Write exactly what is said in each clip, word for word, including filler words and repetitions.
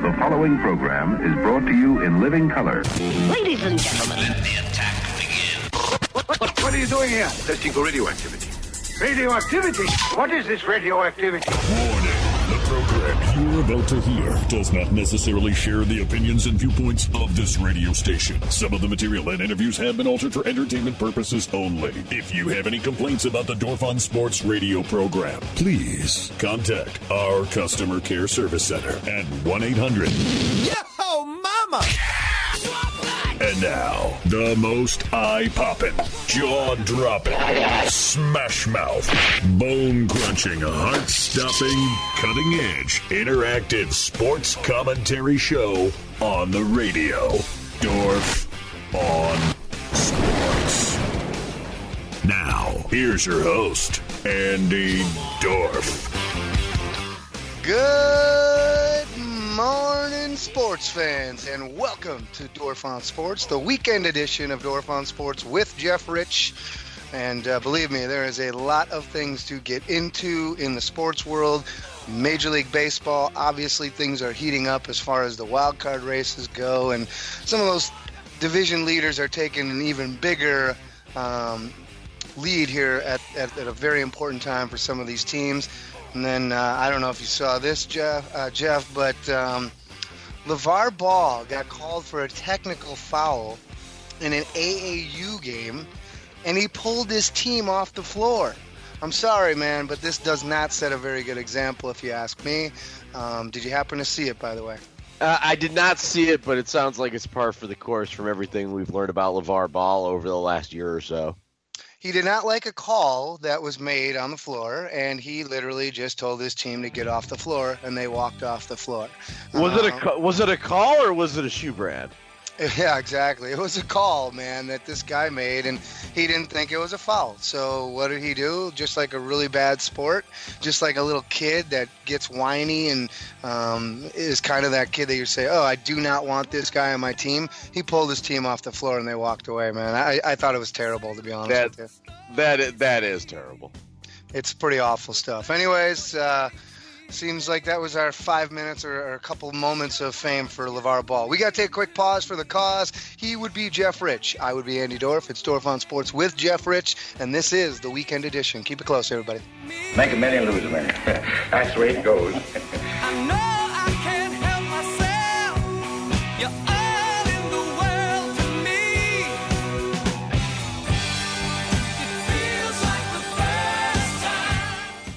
The following program is brought to you in living color. Ladies and gentlemen, let the attack begin. What, what, what are you doing here? Testing for radioactivity. Radioactivity? What is this radioactivity? Warning. The program you're about to hear does not necessarily share the opinions and viewpoints of this radio station. Some of the material and interviews have been altered for entertainment purposes only. If you have any complaints about the Dorf on Sports radio program, please contact our customer care service center at one eight hundred Yo, mama! And now, the most eye-popping, jaw-dropping, smash-mouth, bone-crunching, heart-stopping, cutting-edge, interactive sports commentary show on the radio. Dorf on Sports. Now, here's your host, Andy Dorf. Good morning, sports fans, and welcome to Dorf on Sports, the weekend edition of Dorf on Sports with Jeff Rich. And uh, believe me, there is a lot of things to get into in the sports world. Major League Baseball, obviously things are heating up as far as the wild card races go, and some of those division leaders are taking an even bigger um, lead here at, at, at a very important time for some of these teams. And then, uh, I don't know if you saw this, Jeff, uh, Jeff but um, LeVar Ball got called for a technical foul in an A A U game, and he pulled his team off the floor. I'm sorry, man, but this does not set a very good example, if you ask me. Um, did you happen to see it, by the way? Uh, I did not see it, but it sounds like it's par for the course from everything we've learned about LeVar Ball over the last year or so. He did not like a call that was made on the floor, and he literally just told his team to get off the floor, and they walked off the floor. Was uh, it a was it a call or was it a shoe brand? Yeah, exactly. It was a call, man, that this guy made, and he didn't think it was a foul. So what did he do? Just like a really bad sport, just like a little kid that gets whiny and um, is kind of that kid that you say, oh, I do not want this guy on my team. He pulled his team off the floor, and they walked away, man. I, I thought it was terrible, to be honest that, with you. That is, that is terrible. It's pretty awful stuff. Anyways, uh, seems like that was our five minutes or, or a couple moments of fame for LeVar Ball. We got to take a quick pause for the cause. He would be Jeff Rich. I would be Andy Dorf. It's Dorf on Sports with Jeff Rich, and this is the weekend edition. Keep it close, everybody. Make a million, lose a million. That's the way it goes. I know I can't help myself. You're all in the world to me. It feels like the first time.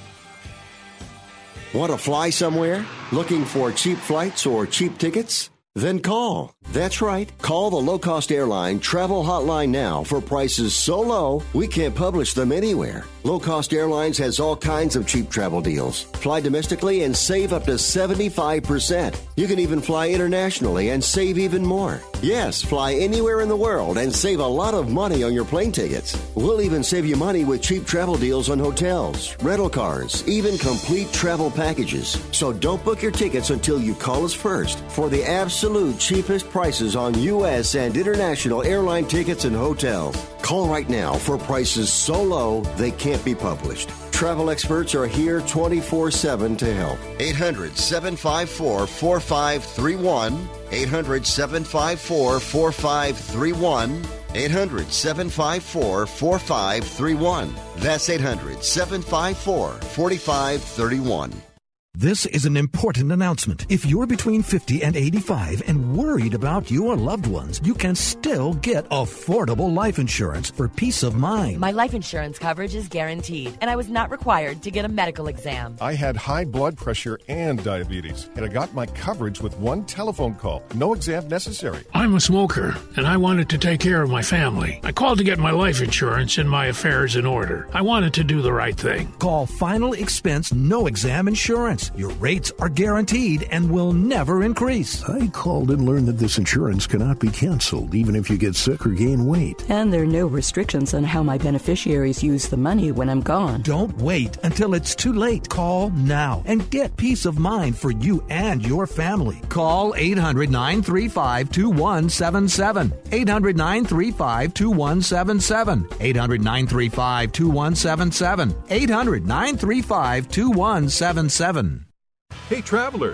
Want to fly somewhere? Looking for cheap flights or cheap tickets? Then call. That's right. Call the low-cost airline travel hotline now for prices so low we can't publish them anywhere. Low Cost Airlines has all kinds of cheap travel deals. Fly domestically and save up to seventy-five percent. You can even fly internationally and save even more. Yes, fly anywhere in the world and save a lot of money on your plane tickets. We'll even save you money with cheap travel deals on hotels, rental cars, even complete travel packages. So don't book your tickets until you call us first for the absolute cheapest prices on U S and international airline tickets and hotels. Call right now for prices so low they can't be published. Travel experts are here twenty-four seven to help. eight hundred, seven five four, four five three one. eight hundred, seven five four, four five three one. eight hundred, seven five four, four five three one. That's eight hundred, seven five four, four five three one. This is an important announcement. If you're between fifty and eighty-five and worried about your loved ones, you can still get affordable life insurance for peace of mind. My life insurance coverage is guaranteed, and I was not required to get a medical exam. I had high blood pressure and diabetes, and I got my coverage with one telephone call. No exam necessary. I'm a smoker, and I wanted to take care of my family. I called to get my life insurance and my affairs in order. I wanted to do the right thing. Call Final Expense No Exam Insurance. Your rates are guaranteed and will never increase. I called and learned that this insurance cannot be canceled, even if you get sick or gain weight. And there are no restrictions on how my beneficiaries use the money when I'm gone. Don't wait until it's too late. Call now and get peace of mind for you and your family. Call eight hundred, nine three five, two one seven seven. eight hundred, nine three five, two one seven seven. eight hundred, nine three five, two one seven seven. eight hundred, nine three five, two one seven seven. Hey travelers,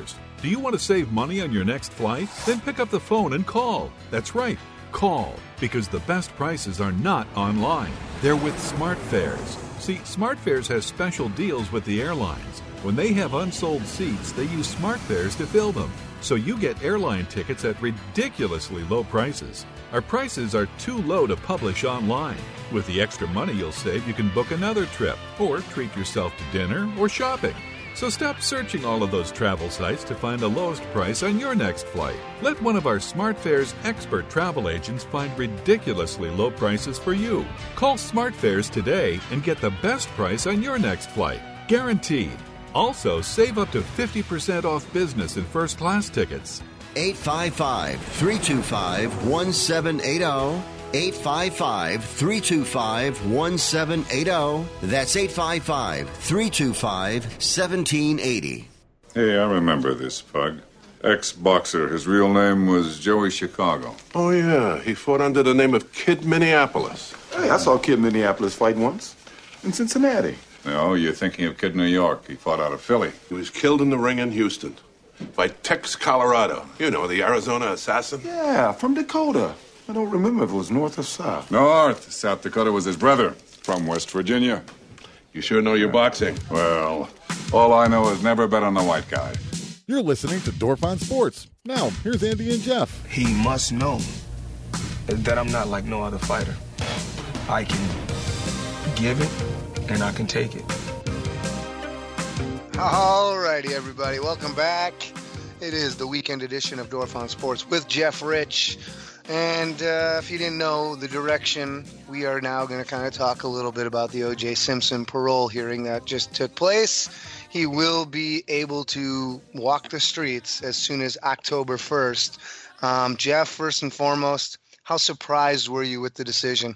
Do you want to save money on your next flight? Then pick up the phone and call. That's right, call, because the best prices are not online. They're with SmartFares. See, SmartFares has special deals with the airlines. When they have unsold seats, they use SmartFares to fill them. So you get airline tickets at ridiculously low prices. Our prices are too low to publish online. With the extra money you'll save, you can book another trip or treat yourself to dinner or shopping. So stop searching all of those travel sites to find the lowest price on your next flight. Let one of our SmartFares expert travel agents find ridiculously low prices for you. Call SmartFares today and get the best price on your next flight. Guaranteed. Also, save up to fifty percent off business and first class tickets. eight five five, three two five, one seven eight zero. eight five five, three two five, one seven eight zero. That's eight five five, three two five, one seven eight zero. Hey, I remember this pug. Ex-boxer. His real name was Joey Chicago. Oh, yeah. He fought under the name of Kid Minneapolis. Hey, I saw Kid Minneapolis fight once. In Cincinnati. No, you're thinking of Kid New York. He fought out of Philly. He was killed in the ring in Houston by Tex Colorado. You know, the Arizona assassin. Yeah, from Dakota. I don't remember if it was north or south. North. South Dakota was his brother. From West Virginia. You sure know your boxing. Well, all I know is never bet on the white guy. You're listening to Dorf on Sports. Now, here's Andy and Jeff. He must know that I'm not like no other fighter. I can give it, and I can take it. All righty, everybody. Welcome back. It is the weekend edition of Dorf on Sports with Jeff Rich. And uh, if you didn't know the direction, we are now going to kind of talk a little bit about the O J Simpson parole hearing that just took place. He will be able to walk the streets as soon as October first. Um, Jeff, first and foremost, how surprised were you with the decision?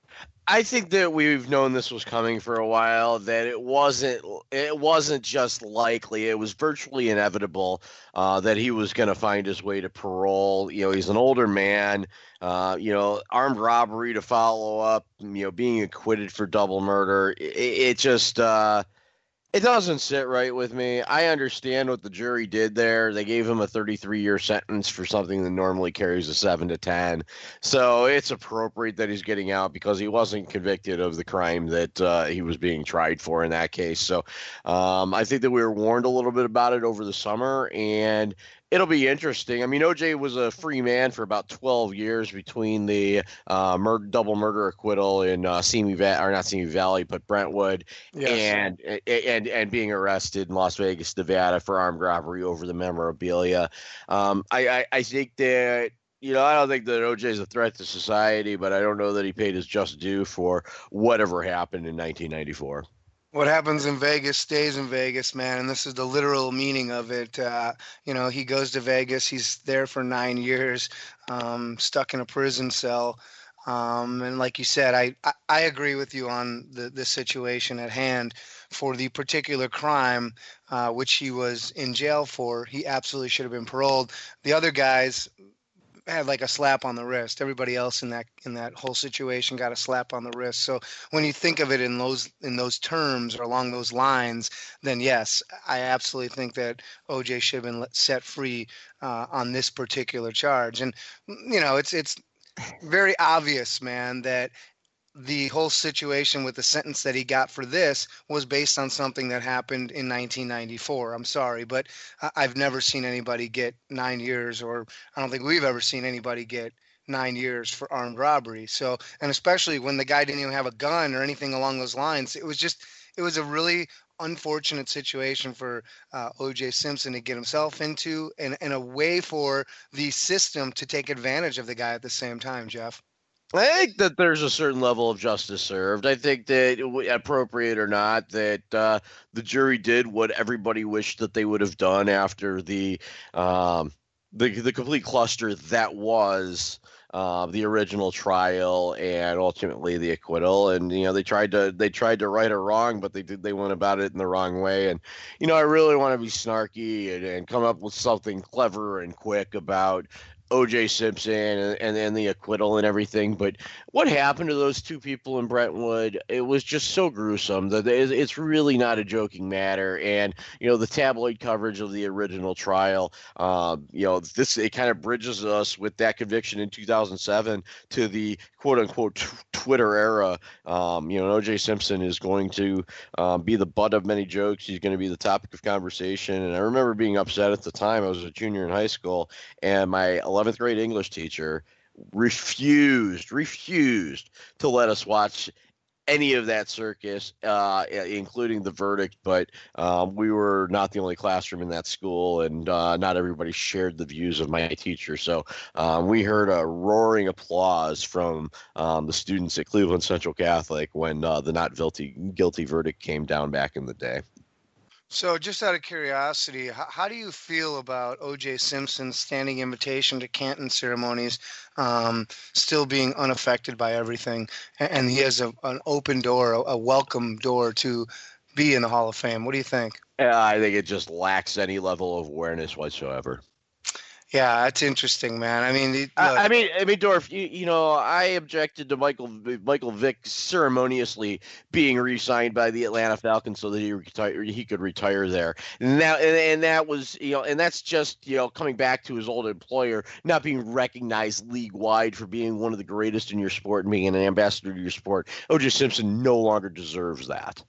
I think that we've known this was coming for a while, that it wasn't it wasn't just likely, it was virtually inevitable uh, that he was going to find his way to parole. You know, he's an older man, uh, you know, armed robbery to follow up, you know, being acquitted for double murder. It, it just uh, it doesn't sit right with me. I understand what the jury did there. They gave him a thirty-three year sentence for something that normally carries a seven to ten. So it's appropriate that he's getting out because he wasn't convicted of the crime that uh, he was being tried for in that case. So um, I think that we were warned a little bit about it over the summer, and it'll be interesting. I mean, O J was a free man for about twelve years between the uh, murder, double murder acquittal in uh, Simi Valley, or not Simi Valley, but Brentwood, yes. and and and being arrested in Las Vegas, Nevada for armed robbery over the memorabilia. Um, I, I I think that. You know, I don't think that O J is a threat to society, but I don't know that he paid his just due for whatever happened in nineteen ninety-four. What happens in Vegas stays in Vegas, man, and this is the literal meaning of it. Uh, you know, he goes to Vegas. He's there for nine years, um, stuck in a prison cell. Um, and like you said, I, I, I agree with you on the, the situation at hand. For the particular crime uh, which he was in jail for, he absolutely should have been paroled. The other guys had like a slap on the wrist. Everybody else in that in that whole situation got a slap on the wrist. So when you think of it in those in those terms or along those lines, then yes, I absolutely think that O J should have been set free uh, on this particular charge. And you know, it's it's very obvious, man, that the whole situation with the sentence that he got for this was based on something that happened in nineteen ninety-four. I'm sorry, but I've never seen anybody get nine years, or I don't think we've ever seen anybody get nine years for armed robbery. So, and especially when the guy didn't even have a gun or anything along those lines, it was just, it was a really unfortunate situation for uh, O J Simpson to get himself into, and, and a way for the system to take advantage of the guy at the same time, Jeff. I think that there's a certain level of justice served. I think that, appropriate or not, that uh, the jury did what everybody wished that they would have done after the um, the, the complete cluster that was uh, the original trial and ultimately the acquittal. And you know, they tried to they tried to right a wrong, but they did they went about it in the wrong way. And you know, I really want to be snarky and, and come up with something clever and quick about O J Simpson and, and and the acquittal and everything, but what happened to those two people in Brentwood? It was just so gruesome that it's really not a joking matter. And you know, the tabloid coverage of the original trial, um, you know, this it kind of bridges us with that conviction in two thousand seven to the quote unquote t- Twitter era. Um, you know, O J Simpson is going to um, be the butt of many jokes. He's going to be the topic of conversation. And I remember being upset at the time. I was a junior in high school, and my eleventh grade English teacher refused, refused to let us watch any of that circus, uh, including the verdict. But um, we were not the only classroom in that school, and uh, not everybody shared the views of my teacher. So um, we heard a roaring applause from um, the students at Cleveland Central Catholic when uh, the not guilty, guilty verdict came down back in the day. So just out of curiosity, how, how do you feel about O J Simpson's standing invitation to Canton ceremonies um, still being unaffected by everything? And he has a, an open door, a, a welcome door to be in the Hall of Fame. What do you think? Uh, I think it just lacks any level of awareness whatsoever. Yeah, that's interesting, man. I mean, look, I, I mean, I mean, Dorf. You, you know, I objected to Michael Michael Vick ceremoniously being re-signed by the Atlanta Falcons so that he retire, he could retire there. And that and, and that was, you know, and that's just, you know, coming back to his old employer, not being recognized league wide for being one of the greatest in your sport and being an ambassador to your sport. O J Simpson no longer deserves that.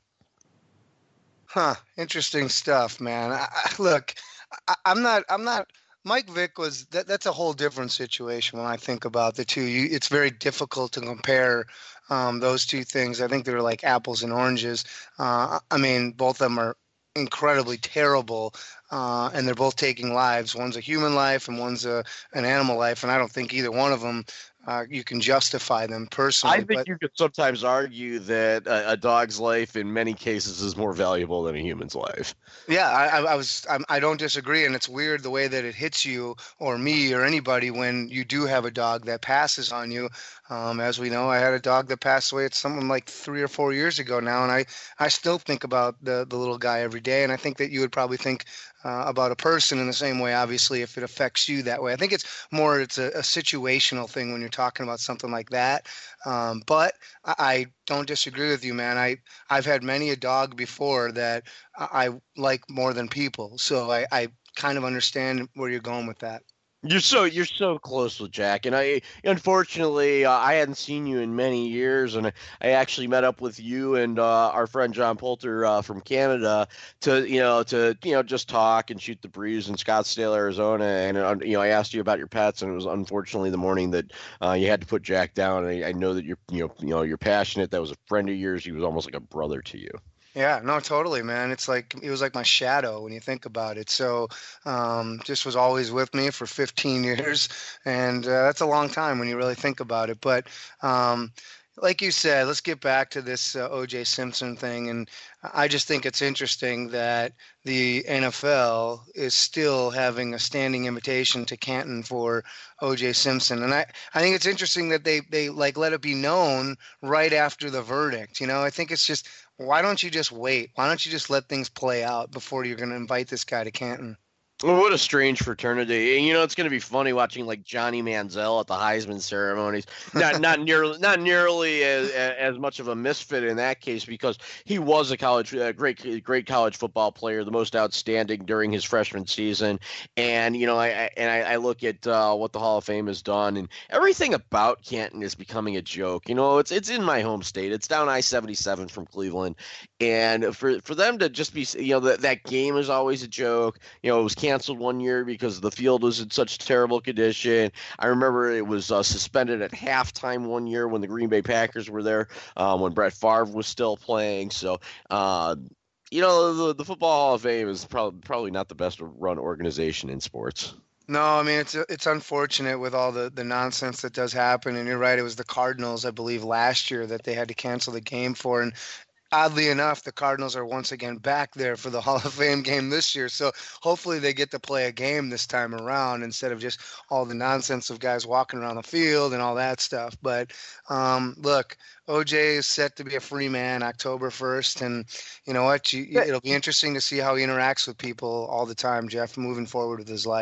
Huh? Interesting stuff, man. I, I, look, I, I'm not. I'm not. Mike Vick was that, that's a whole different situation when I think about the two. You, it's very difficult to compare um, those two things. I think they're like apples and oranges. Uh, I mean, both of them are incredibly terrible, uh, and they're both taking lives. One's a human life and one's a an animal life, and I don't think either one of them uh, you can justify them personally. I think but, you could sometimes argue that a, a dog's life in many cases is more valuable than a human's life. Yeah, I, I was. I'm, I don't disagree, and it's weird the way that it hits you or me or anybody when you do have a dog that passes on you. Um, as we know, I had a dog that passed away. It's something like three or four years ago now, and I, I still think about the the little guy every day. And I think that you would probably think uh, about a person in the same way. Obviously, if it affects you that way, I think it's more it's a, a situational thing when you're talking about something like that. Um, but I, I don't disagree with you, man. I I've had many a dog before that I, I like more than people, so I, I kind of understand where you're going with that. You're so you're so close with Jack, and I unfortunately uh, I hadn't seen you in many years, and I, I actually met up with you and uh, our friend John Poulter uh, from Canada to you know to you know just talk and shoot the breeze in Scottsdale, Arizona, and uh, you know I asked you about your pets, and it was unfortunately the morning that uh, you had to put Jack down. And I, I know that you're you know you know you're passionate. That was a friend of yours. He was almost like a brother to you. Yeah, no, totally, man. It's like it was like my shadow when you think about it. So, um, just was always with me for fifteen years, and uh, that's a long time when you really think about it. But, um, like you said, let's get back to this uh, O J Simpson thing, and I just think it's interesting that the N F L is still having a standing invitation to Canton for O J Simpson, and I, I think it's interesting that they they like let it be known right after the verdict. You know, I think it's just. Why don't you just wait? Why don't you just let things play out before you're going to invite this guy to Canton? Well, what a strange fraternity. And, you know, it's going to be funny watching, like, Johnny Manziel at the Heisman ceremonies. Not not nearly not nearly as, as much of a misfit in that case because he was a college a great great college football player, the most outstanding during his freshman season. And, you know, I, I and I, I look at uh, what the Hall of Fame has done, and everything about Canton is becoming a joke. You know, it's it's in my home state. It's down I seventy-seven from Cleveland. And for, for them to just be, you know, that, that game is always a joke. You know, it was canceled one year because the field was in such terrible condition. I remember it was uh, suspended at halftime one year when the Green Bay Packers were there, um, when Brett Favre was still playing. So, uh, you know, the, the Football Hall of Fame is probably probably not the best run organization in sports. No, I mean, it's it's unfortunate with all the, the nonsense that does happen. And you're right, it was the Cardinals, I believe, last year that they had to cancel the game for. And oddly enough, the Cardinals are once again back there for the Hall of Fame game this year. So hopefully they get to play a game this time around instead of just all the nonsense of guys walking around the field and all that stuff. But um, look, O J is set to be a free man October first. And you know what? You, it'll be interesting to see how he interacts with people all the time, Jeff, moving forward with his life.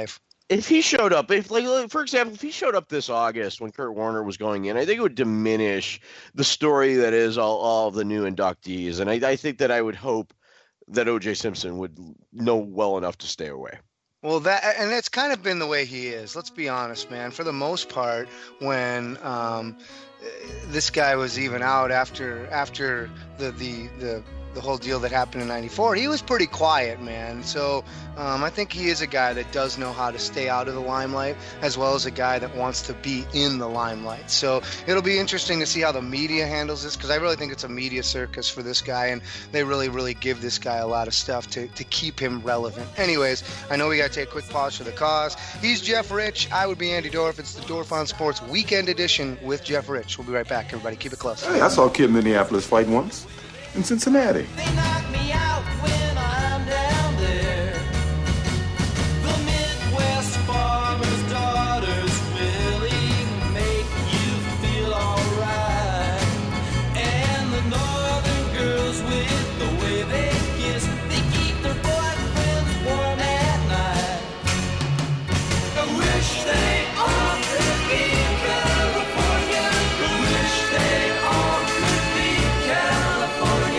If he showed up, if like for example, if he showed up this August when Kurt Warner was going in, I think it would diminish the story that is all, all of the new inductees. And I, I think that I would hope that O J Simpson would know well enough to stay away. Well, that and that's kind of been the way he is. Let's be honest, man. For the most part, when um, this guy was even out after after the the the. the whole deal that happened in ninety-four, he was pretty quiet, man. So um, I think he is a guy that does know how to stay out of the limelight, as well as a guy that wants to be in the limelight. So it'll be interesting to see how the media handles this, because I really think it's a media circus for this guy, and they really, really give this guy a lot of stuff to, to keep him relevant. Anyways, I know we got to take a quick pause for the cause. He's Jeff Rich. I would be Andy Dorf. It's the Dorf on Sports Weekend Edition with Jeff Rich. We'll be right back, everybody. Keep it close. Hey, I saw a kid in Minneapolis fight once. In Cincinnati. They knock me out when I'm down there. The Midwest farmer's daughters really make you feel alright. And the northern girls with the way they kiss, they keep their boyfriends warm at night. I wish they all could be California. I wish they all could be California.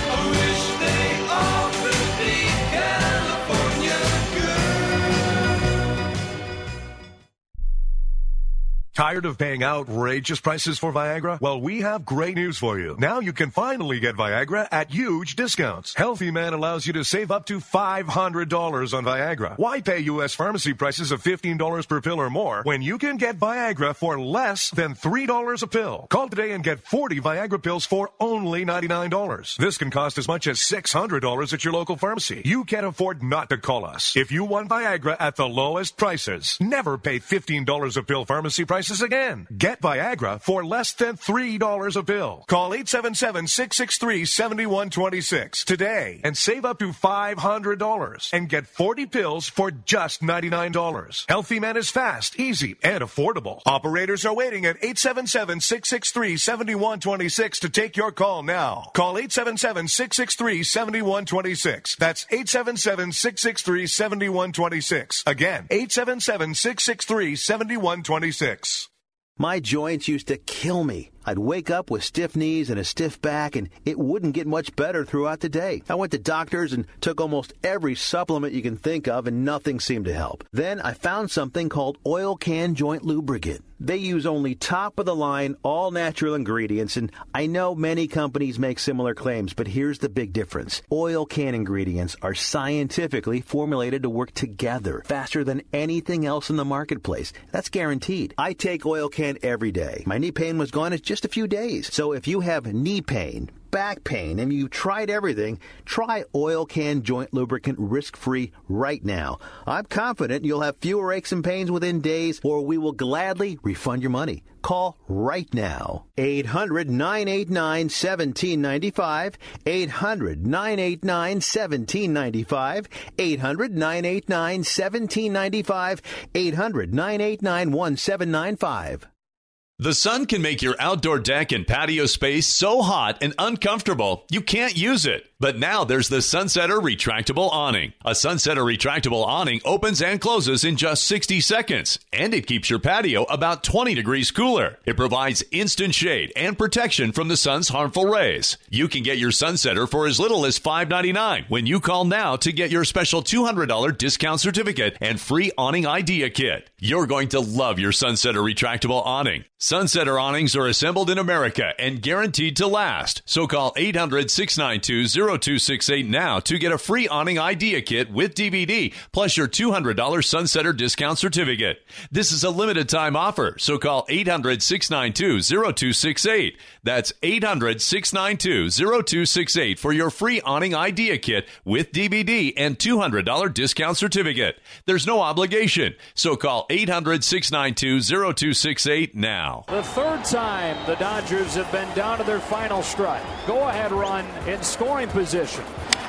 Tired of paying outrageous prices for Viagra? Well, we have great news for you. Now you can finally get Viagra at huge discounts. Healthy Man allows you to save up to five hundred dollars on Viagra. Why pay U S pharmacy prices of fifteen dollars per pill or more when you can get Viagra for less than three dollars a pill? Call today and get forty Viagra pills for only ninety-nine dollars. This can cost as much as six hundred dollars at your local pharmacy. You can't afford not to call us. If you want Viagra at the lowest prices, never pay fifteen dollars a pill pharmacy prices again. Get Viagra for less than three dollars a pill. Call eight seven seven, six six three, seven one two six today and save up to five hundred dollars and get forty pills for just ninety-nine dollars. Healthy Man is fast, easy, and affordable. Operators are waiting at eight seven seven, six six three, seven one two six to take your call now. Call eight seven seven, six six three, seven one two six. That's eight seven seven, six six three, seven one two six. Again, eight seven seven, six six three, seven one two six. My joints used to kill me. I'd wake up with stiff knees and a stiff back, and it wouldn't get much better throughout the day. I went to doctors and took almost every supplement you can think of, and nothing seemed to help. Then I found something called Oil Can Joint Lubricant. They use only top-of-the-line, all-natural ingredients, and I know many companies make similar claims, but here's the big difference. Oil Can ingredients are scientifically formulated to work together faster than anything else in the marketplace. That's guaranteed. I take Oil Can every day. My knee pain was gone in just a few days. So if you have knee pain, back pain, and you've tried everything, try Oil Can Joint Lubricant risk-free right now. I'm confident you'll have fewer aches and pains within days, or we will gladly refund your money. Call right now. eight hundred, nine eight nine, one seven nine five. eight hundred, nine eight nine, one seven nine five. eight hundred, nine eight nine, one seven nine five. eight hundred, nine eight nine, one seven nine five. The sun can make your outdoor deck and patio space so hot and uncomfortable you can't use it. But now there's the Sunsetter Retractable Awning. A Sunsetter Retractable Awning opens and closes in just sixty seconds, and it keeps your patio about twenty degrees cooler. It provides instant shade and protection from the sun's harmful rays. You can get your Sunsetter for as little as five ninety-nine when you call now to get your special two hundred dollars discount certificate and free awning idea kit. You're going to love your Sunsetter Retractable Awning. Sunsetter awnings are assembled in America and guaranteed to last. So call eight hundred, six nine two, zero two six eight now to get a free awning idea kit with D V D plus your two hundred dollars Sunsetter discount certificate. This is a limited time offer, so call eight hundred, six nine two, zero two six eight. That's eight hundred, six nine two, zero two six eight for your free awning idea kit with D V D and two hundred dollars discount certificate. There's no obligation, so call eight hundred, six nine two, zero two six eight now. The third time the Dodgers have been down to their final strike. Go-ahead run in scoring position.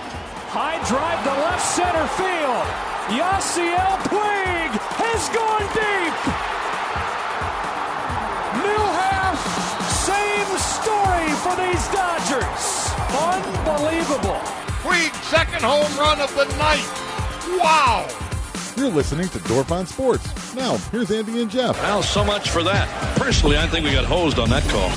High drive to left center field. Yasiel Puig has gone deep. New half, same story for these Dodgers. Unbelievable. Puig, second home run of the night. Wow. You're listening to Dorf on Sports. Now, here's Andy and Jeff. Well, so much for that. Personally, I think we got hosed on that call.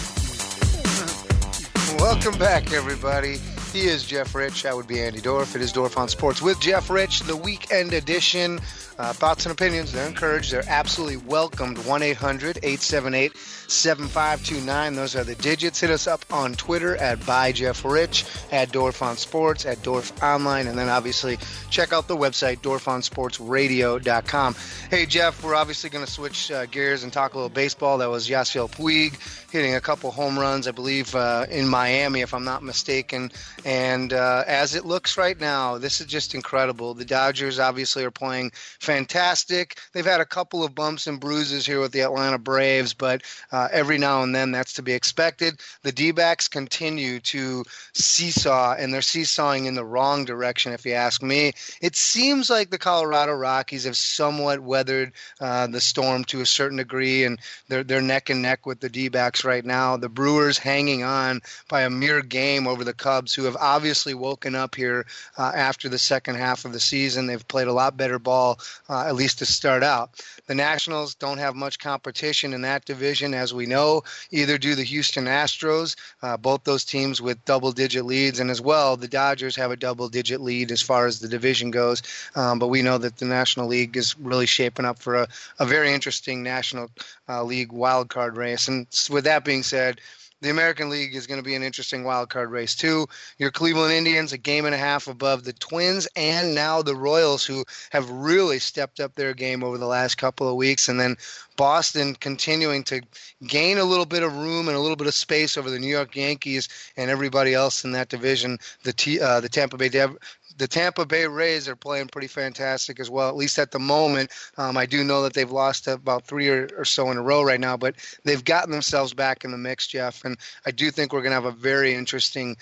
Welcome back, everybody. He is Jeff Rich. I would be Andy Dorf. It is Dorf on Sports with Jeff Rich, the weekend edition. Uh, thoughts and opinions, they're encouraged. They're absolutely welcomed. one eight hundred eight seven eight seven five two nine. Those are the digits. Hit us up on Twitter at by Jeff Rich, at Dorf on Sports, at Dorf Online, and then obviously check out the website, dorf on sports radio dot com. Hey, Jeff, we're obviously going to switch uh, gears and talk a little baseball. That was Yasiel Puig hitting a couple home runs, I believe, uh, in Miami, if I'm not mistaken. And uh, as it looks right now, this is just incredible. The Dodgers obviously are playing fantastic. They've had a couple of bumps and bruises here with the Atlanta Braves, but uh, every now and then that's to be expected. The D-backs continue to seesaw, and they're seesawing in the wrong direction, if you ask me. It seems like the Colorado Rockies have somewhat weathered uh, the storm to a certain degree, and they're, they're neck and neck with the D-backs right now. The Brewers hanging on by a mere game over the Cubs, who have obviously woken up here uh, after the second half of the season. They've played a lot better ball, uh, at least to start out. The Nationals don't have much competition in that division, as we know. Either do the Houston Astros, uh, both those teams with double-digit leads, and as well, the Dodgers have a double-digit lead as far as the division goes. Um, but we know that the National League is really shaping up for a, a very interesting National uh, League wild card race. And with that being said, the American League is going to be an interesting wild card race too. Your Cleveland Indians, a game and a half above the Twins, and now the Royals, who have really stepped up their game over the last couple of weeks. And then Boston continuing to gain a little bit of room and a little bit of space over the New York Yankees and everybody else in that division. The T, uh, the Tampa Bay Dev- The Tampa Bay Rays are playing pretty fantastic as well, at least at the moment. Um, I do know that they've lost about three or, or so in a row right now, but they've gotten themselves back in the mix, Jeff. And I do think we're going to have a very interesting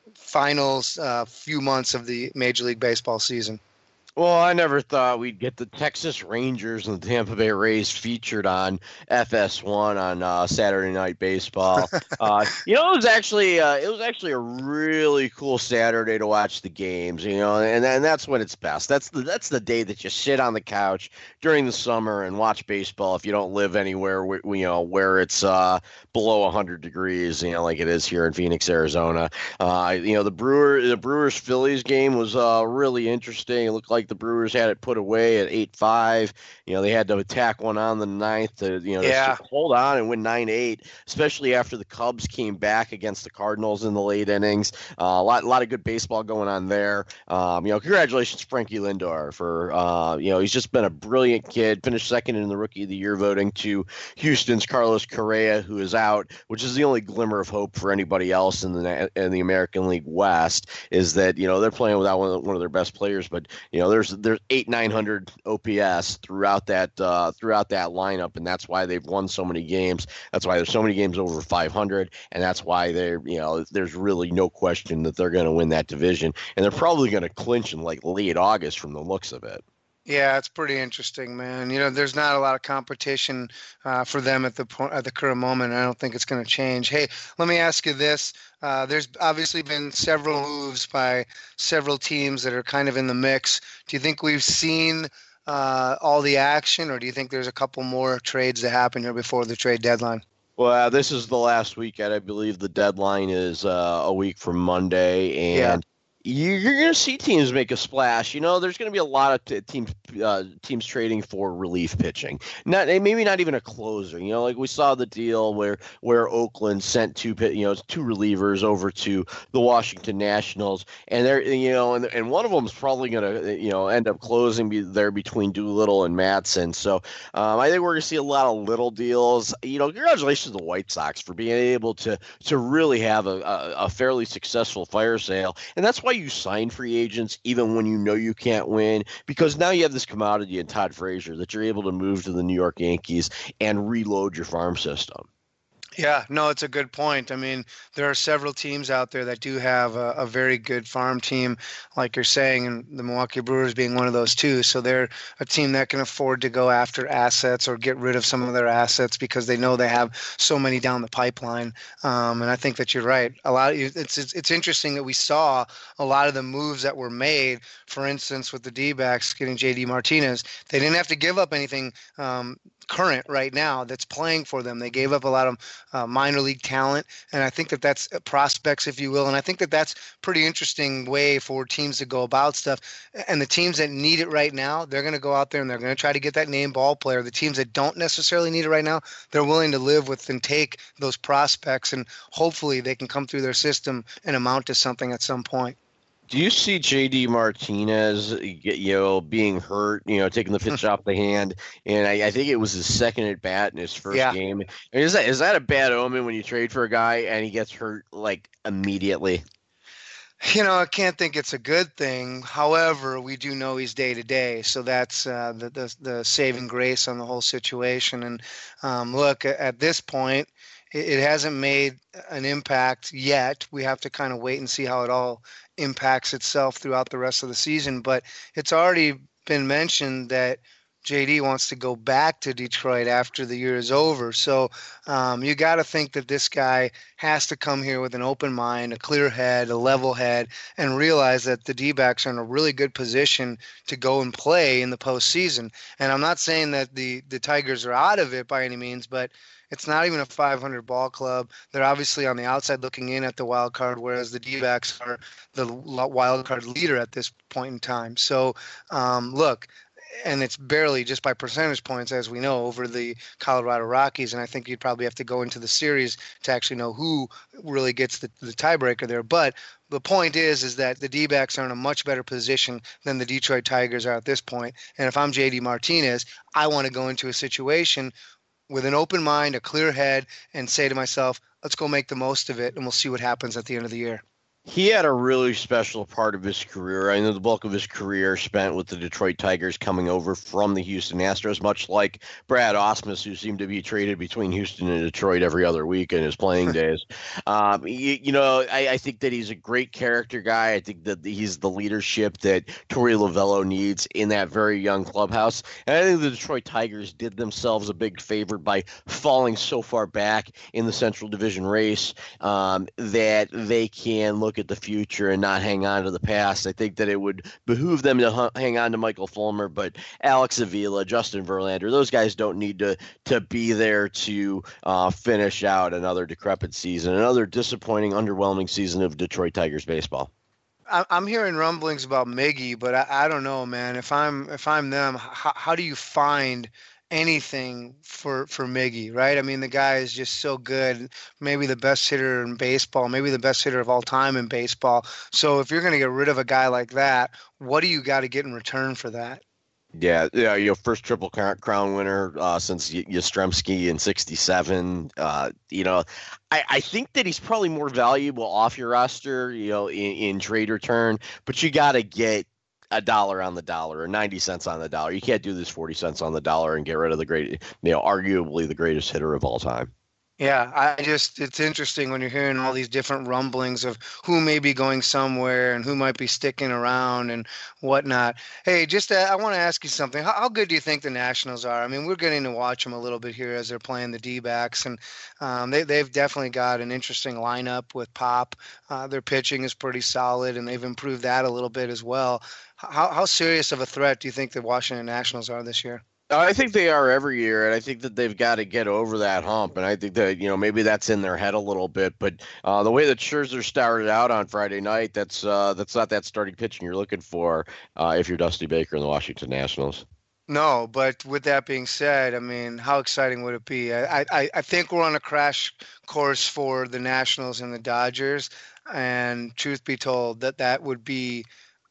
finals uh, few months of the Major League Baseball season. Well, I never thought we'd get the Texas Rangers and the Tampa Bay Rays featured on F S one on uh, Saturday Night Baseball. uh, you know, it was actually uh, it was actually a really cool Saturday to watch the games. You know, and and that's when it's best. That's the that's the day that you sit on the couch during the summer and watch baseball. If you don't live anywhere, where, you know, where it's uh, below one hundred degrees, you know, like it is here in Phoenix, Arizona. Uh, you know, the Brewer the Brewers Phillies game was uh, really interesting. It looked like the Brewers had it put away at eight five. You know, they had to attack one on the ninth to, you know, yeah. to hold on and win nine eight, especially after the Cubs came back against the Cardinals in the late innings. Uh, a lot, a lot of good baseball going on there. Um, you know, congratulations, Frankie Lindor, for, uh, you know, he's just been a brilliant kid, finished second in the Rookie of the Year voting to Houston's Carlos Correa, who is out, which is the only glimmer of hope for anybody else in the in the American League West, is that, you know, they're playing without one of, one of their best players, but, you know, there's there's eight nine hundred O P S throughout that uh, throughout that lineup, and that's why they've won so many games. That's why there's so many games over five hundred, and that's why they're, you know, there's really no question that they're going to win that division, and they're probably going to clinch in like late August from the looks of it. Yeah, it's pretty interesting, man. You know, there's not a lot of competition uh, for them at the point, at the current moment. I don't think it's going to change. Hey, let me ask you this. Uh, there's obviously been several moves by several teams that are kind of in the mix. Do you think we've seen uh, all the action, or do you think there's a couple more trades that happen here before the trade deadline? Well, uh, this is the last weekend. I believe the deadline is uh, a week from Monday, and Yeah. you're going to see teams make a splash. You know, there's going to be a lot of t- teams uh, teams trading for relief pitching. Not maybe not even a closer. You know, like we saw the deal where where Oakland sent two pit, you know, two relievers over to the Washington Nationals, and they're, you know, and and one of them is probably going to, you know, end up closing be there between Doolittle and Matson. So um, I think we're going to see a lot of little deals. You know, congratulations to the White Sox for being able to to really have a, a, a fairly successful fire sale, and that's why you sign free agents even when you know you can't win, because now you have this commodity in Todd Frazier that you're able to move to the New York Yankees and reload your farm system. Yeah, no, it's a good point. I mean, there are several teams out there that do have a, a very good farm team, like you're saying, and the Milwaukee Brewers being one of those too. So they're a team that can afford to go after assets or get rid of some of their assets because they know they have so many down the pipeline. Um, and I think that you're right. A lot of, it's, it's it's interesting that we saw a lot of the moves that were made. For instance, with the D-backs getting J D Martinez, they didn't have to give up anything um, current right now that's playing for them. They gave up a lot of uh, minor league talent, and I think that that's prospects, if you will, and I think that that's pretty interesting way for teams to go about stuff. And the teams that need it right now, they're going to go out there and they're going to try to get that name ball player. The teams that don't necessarily need it right now, they're willing to live with and take those prospects, and hopefully they can come through their system and amount to something at some point. Do you see J D Martinez, you know, being hurt, you know, taking the pitch off the hand, and I, I think it was his second at bat in his first Yeah. game. Is that is that a bad omen when you trade for a guy and he gets hurt like immediately? You know, I can't think it's a good thing. However, we do know he's day to day, so that's uh, the, the the saving grace on the whole situation. And um, look, at, at this point, it, it hasn't made an impact yet. We have to kind of wait and see how it all impacts itself throughout the rest of the season. But it's already been mentioned that J D wants to go back to Detroit after the year is over. So um, you got to think that this guy has to come here with an open mind, a clear head, a level head, and realize that the D-backs are in a really good position to go and play in the postseason. And I'm not saying that the, the Tigers are out of it by any means, but it's not even a five hundred ball club. They're obviously on the outside looking in at the wild card, whereas the D-backs are the wild card leader at this point in time. So um, look, and it's barely just by percentage points, as we know, over the Colorado Rockies. And I think you'd probably have to go into the series to actually know who really gets the, the tiebreaker there. But the point is, is that the D-backs are in a much better position than the Detroit Tigers are at this point. And if I'm J D Martinez, I want to go into a situation with an open mind, a clear head, and say to myself, let's go make the most of it, and we'll see what happens at the end of the year. He had a really special part of his career. I know the bulk of his career spent with the Detroit Tigers, coming over from the Houston Astros, much like Brad Ausmus, who seemed to be traded between Houston and Detroit every other week in his playing days. Um, you, you know, I, I think that he's a great character guy. I think that he's the leadership that Torey Lovullo needs in that very young clubhouse. And I think the Detroit Tigers did themselves a big favor by falling so far back in the Central Division race um, that they can look at the future and not hang on to the past. I think that it would behoove them to h- hang on to Michael Fulmer, but Alex Avila, Justin Verlander, those guys don't need to to be there to uh, finish out another decrepit season, another disappointing, underwhelming season of Detroit Tigers baseball. I'm hearing rumblings about Miggy, but I, I don't know, man. If I'm if I'm them, how, how do you find anything for for Miggy, right? I mean, the guy is just so good, maybe the best hitter in baseball, maybe the best hitter of all time in baseball. So if you're going to get rid of a guy like that, what do you got to get in return for that? Yeah, yeah, you know, first Triple Crown winner uh, since y- Yastrzemski in sixty-seven. Uh, you know, I, I think that he's probably more valuable off your roster, you know, in, in trade return, but you got to get a dollar on the dollar or ninety cents on the dollar. You can't do this forty cents on the dollar and get rid of the great, you know, arguably the greatest hitter of all time. Yeah, I just, it's interesting when you're hearing all these different rumblings of who may be going somewhere and who might be sticking around and whatnot. Hey, just uh, I want to ask you something. How, how good do you think the Nationals are? I mean, we're getting to watch them a little bit here as they're playing the D-backs, and um, they, they've definitely got an interesting lineup with Pop. Uh, their pitching is pretty solid, and they've improved that a little bit as well. How, how serious of a threat do you think the Washington Nationals are this year? I think they are every year, and I think that they've got to get over that hump. And I think that, you know, maybe that's in their head a little bit. But uh, the way that Scherzer started out on Friday night, that's uh, that's not that starting pitching you're looking for uh, if you're Dusty Baker and the Washington Nationals. No, but with that being said, I mean, how exciting would it be? I, I, I think we're on a crash course for the Nationals and the Dodgers. And truth be told, that that would be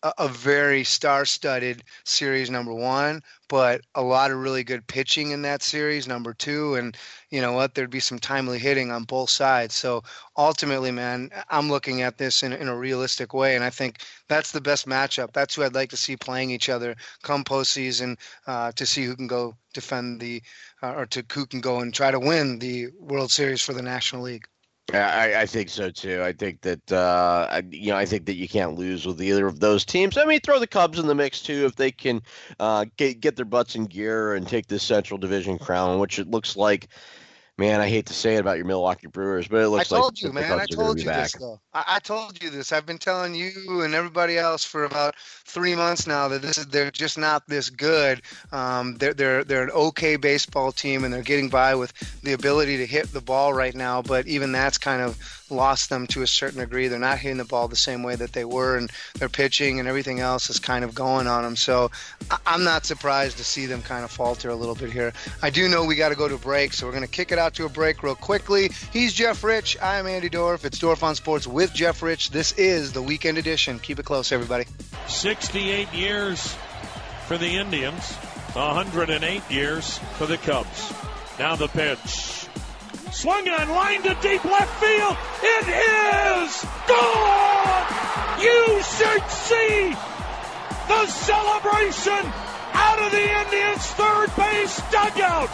a, a very star-studded series, number one, but a lot of really good pitching in that series, number two. And you know what? There'd be some timely hitting on both sides. So ultimately, man, I'm looking at this in, in a realistic way. And I think that's the best matchup. That's who I'd like to see playing each other come postseason, uh, to see who can go defend the, uh, or to who can go and try to win the World Series for the National League. I, I think so too. I think that uh, I, you know I think that you can't lose with either of those teams. I mean, throw the Cubs in the mix too if they can uh, get get their butts in gear and take this Central Division crown, which it looks like. Man, I hate to say it about your Milwaukee Brewers, but it looks like I told like you, man. I told you this, though. I, I told you this. I've been telling you and everybody else for about three months now that this is they're just not this good. Um, they're they're they're an okay baseball team, and they're getting by with the ability to hit the ball right now. But even that's kind of lost them to a certain degree. They're not hitting the ball the same way that they were, and their pitching and everything else is kind of going on them. So I, I'm not surprised to see them kind of falter a little bit here. I do know we got to go to break, so we're going to kick it out to a break real quickly. He's Jeff Rich. I'm Andy Dorf. It's Dorf on Sports with Jeff Rich. This is the weekend edition. Keep it close, everybody. sixty-eight years for the Indians, one hundred eight years for the Cubs. Now the pitch. Swung on, line to deep left field. It is gone! You should see the celebration out of the Indians' third base dugout.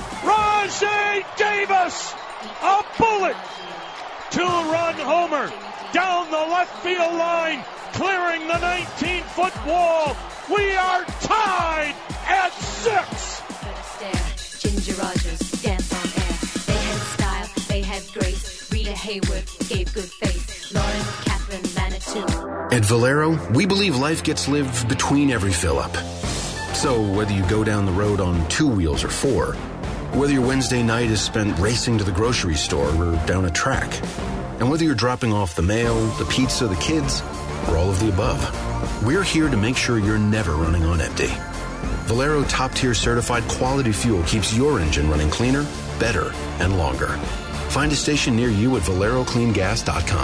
Rajai Davis, a bullet, two-run homer down the left field line, clearing the nineteen-foot wall. We are tied at six. Ginger Rogers, dance on air. They had style, they had grace. Rita Hayworth gave good face. Lauren Catherine Manitou. At Valero, we believe life gets lived between every fill-up. So whether you go down the road on two wheels or four, whether your Wednesday night is spent racing to the grocery store or down a track, and whether you're dropping off the mail, the pizza, the kids, or all of the above, we're here to make sure you're never running on empty. Valero top-tier certified quality fuel keeps your engine running cleaner, better, and longer. Find a station near you at valero clean gas dot com.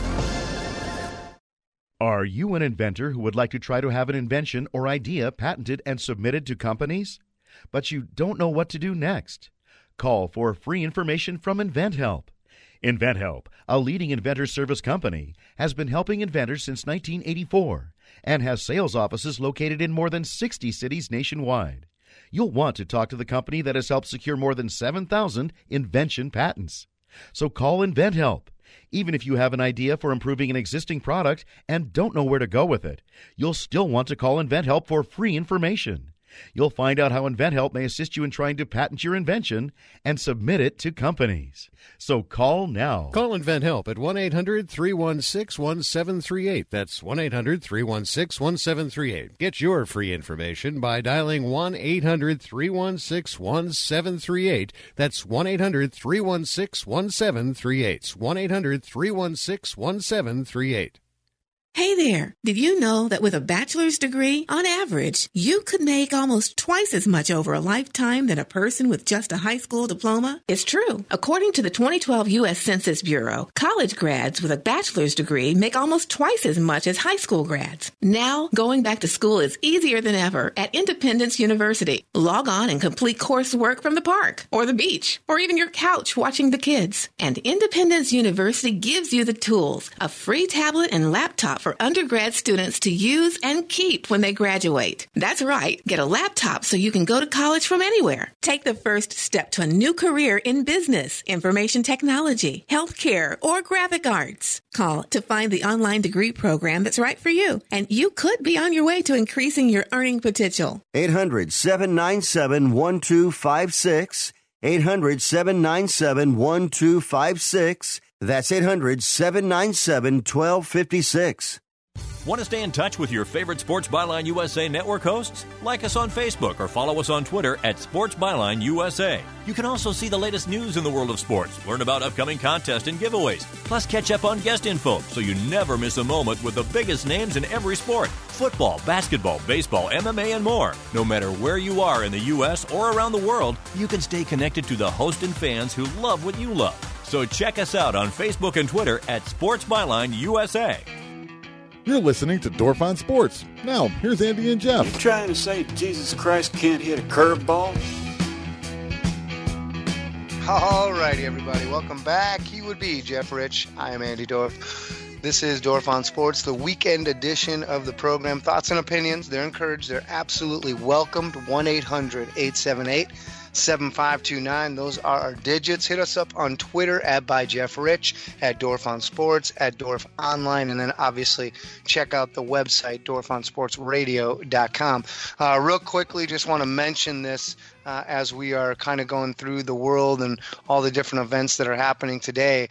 Are you an inventor who would like to try to have an invention or idea patented and submitted to companies, but you don't know what to do next? Call for free information from InventHelp. InventHelp, a leading inventor service company, has been helping inventors since nineteen eighty-four and has sales offices located in more than sixty cities nationwide. You'll want to talk to the company that has helped secure more than seven thousand invention patents. So call InventHelp. Even if you have an idea for improving an existing product and don't know where to go with it, you'll still want to call InventHelp for free information. You'll find out how InventHelp may assist you in trying to patent your invention and submit it to companies. So call now. Call InventHelp at one eight hundred three one six one seven three eight. That's one eight hundred three one six one seven three eight. Get your free information by dialing one eight hundred three one six one seven three eight. That's one eight hundred three one six one seven three eight. one eight hundred three one six one seven three eight. Hey there, did you know that with a bachelor's degree, on average, you could make almost twice as much over a lifetime than a person with just a high school diploma? It's true. According to the twenty twelve U S Census Bureau, college grads with a bachelor's degree make almost twice as much as high school grads. Now, going back to school is easier than ever at Independence University. Log on and complete coursework from the park, or the beach, or even your couch watching the kids. And Independence University gives you the tools, a free tablet and laptop for undergrad students to use and keep when they graduate. That's right. Get a laptop so you can go to college from anywhere. Take the first step to a new career in business, information technology, healthcare, or graphic arts. Call to find the online degree program that's right for you, and you could be on your way to increasing your earning potential. eight hundred seven nine seven one two five six. eight hundred seven nine seven one two five six. That's eight hundred seven nine seven one two five six. Want to stay in touch with your favorite Sports Byline U S A network hosts? Like us on Facebook or follow us on Twitter at Sports Byline U S A. You can also see the latest news in the world of sports, learn about upcoming contests and giveaways, plus catch up on guest info so you never miss a moment with the biggest names in every sport. Football, basketball, baseball, M M A, and more. No matter where you are in the U S or around the world, you can stay connected to the hosts and fans who love what you love. So check us out on Facebook and Twitter at Sports Byline U S A. You're listening to Dorf on Sports. Now, here's Andy and Jeff. You trying to say Jesus Christ can't hit a curveball? All righty, everybody. Welcome back. He would be Jeff Rich. I am Andy Dorf. This is Dorf on Sports, the weekend edition of the program. Thoughts and opinions, they're encouraged. They're absolutely welcomed. one eight hundred eight seven eight seven five two nine. Those are our digits. Hit us up on Twitter at by Jeff Rich, at Dorf on Sports, at Dorf Online, and then obviously check out the website, dorf on sports radio dot com. Uh, real quickly, just want to mention this uh, as we are kind of going through the world and all the different events that are happening today.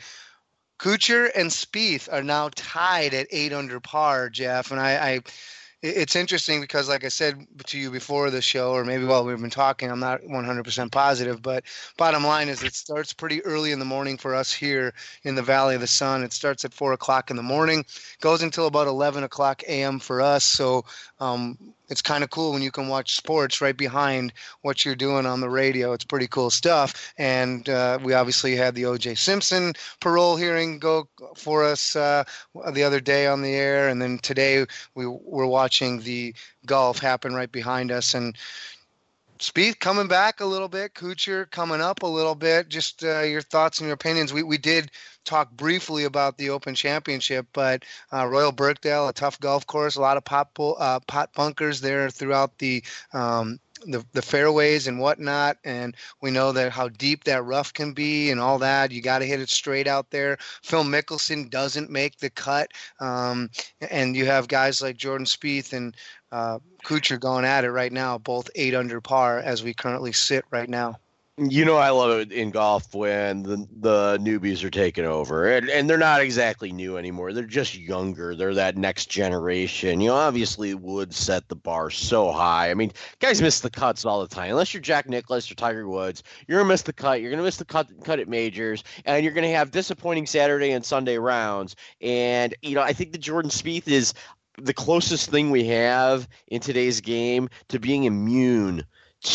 Kuchar and Spieth are now tied at eight under par, Jeff. And I, I, it's interesting because, like I said to you before the show, or maybe while we've been talking, I'm not one hundred percent positive. But bottom line is, it starts pretty early in the morning for us here in the Valley of the Sun. It starts at four o'clock in the morning, goes until about eleven o'clock a m for us. So um, it's kind of cool when you can watch sports right behind what you're doing on the radio. It's pretty cool stuff. And uh, we obviously had the O J Simpson parole hearing go for us uh, the other day on the air. And then today we were watching the golf happen right behind us. And Spieth coming back a little bit, Kuchar coming up a little bit. Just uh, your thoughts and your opinions. We we did talk briefly about the Open Championship, but uh, Royal Birkdale, a tough golf course, a lot of pot uh, pot bunkers there throughout the um, the the fairways and whatnot. And we know that how deep that rough can be and all that. You got to hit it straight out there. Phil Mickelson doesn't make the cut, um, and you have guys like Jordan Spieth and Uh, Kuchar going at it right now, both eight under par as we currently sit right now. You know, I love it in golf when the the newbies are taking over, and, and they're not exactly new anymore. They're just younger. They're that next generation. You know, obviously Woods set the bar so high. I mean, guys miss the cuts all the time. Unless you're Jack Nicklaus or Tiger Woods, you're going to miss the cut. You're going to miss the cut, cut at majors, and you're going to have disappointing Saturday and Sunday rounds. And, you know, I think the Jordan Spieth is the closest thing we have in today's game to being immune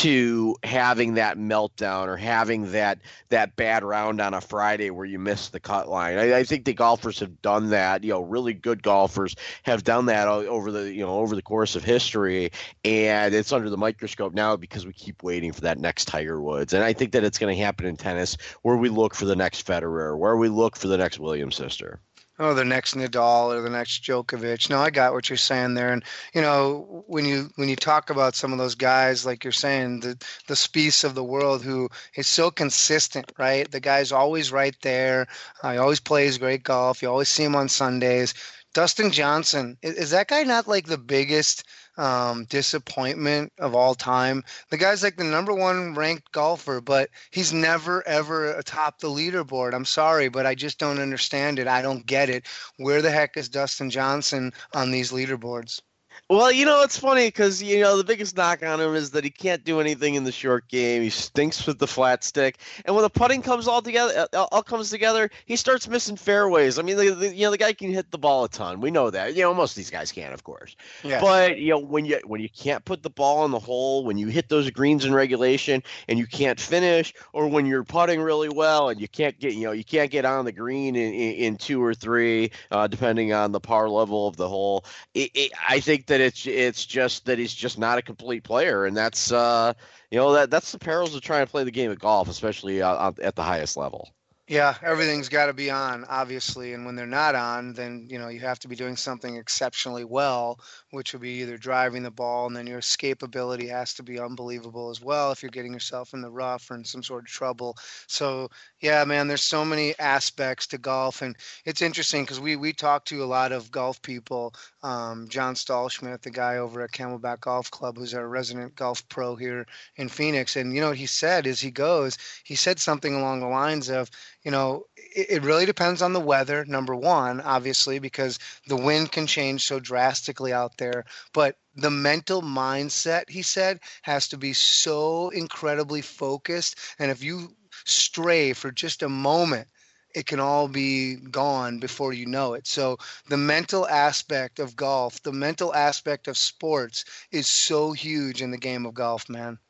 to having that meltdown or having that that bad round on a Friday where you miss the cut line. I, I think the golfers have done that. You know, really good golfers have done that over the you know over the course of history, and it's under the microscope now because we keep waiting for that next Tiger Woods. And I think that it's going to happen in tennis, where we look for the next Federer, where we look for the next Williams sister. Oh, the next Nadal or the next Djokovic. No, I got what you're saying there. And, you know, when you when you talk about some of those guys, like you're saying, the, the Spieths of the world who is so consistent, right? The guy's always right there. Uh, he always plays great golf. You always see him on Sundays. Dustin Johnson, is, is that guy not like the biggest um, disappointment of all time? The guy's like the number one ranked golfer, but he's never, ever atop the leaderboard. I'm sorry, but I just don't understand it. I don't get it. Where the heck is Dustin Johnson on these leaderboards? Well, you know, it's funny because, you know, the biggest knock on him is that he can't do anything in the short game. He stinks with the flat stick. And when the putting comes all together, all comes together, he starts missing fairways. I mean, the, the, you know, the guy can hit the ball a ton. We know that. You know, most of these guys can, of course. Yeah. But, you know, when you when you can't put the ball in the hole, when you hit those greens in regulation and you can't finish, or when you're putting really well and you can't get, you know, you can't get on the green in, in, in two or three, uh, depending on the par level of the hole, it, it, I think that it's it's just that he's just not a complete player, and that's uh you know that that's the perils of trying to play the game of golf, especially uh, at the highest level. Yeah, everything's got to be on, obviously, and when they're not on, then you know you have to be doing something exceptionally well, which would be either driving the ball, and then your escapability has to be unbelievable as well if you're getting yourself in the rough or in some sort of trouble. So yeah, man, there's so many aspects to golf, and it's interesting because we we talk to a lot of golf people. Um, John Stallschmidt, the guy over at Camelback Golf Club, who's our resident golf pro here in Phoenix, and you know what he said as he goes, he said something along the lines of, you know, it, it really depends on the weather, number one, obviously, because the wind can change so drastically out there. But the mental mindset, he said, has to be so incredibly focused. And if you stray for just a moment, it can all be gone before you know it. So the mental aspect of golf, the mental aspect of sports is so huge in the game of golf, man.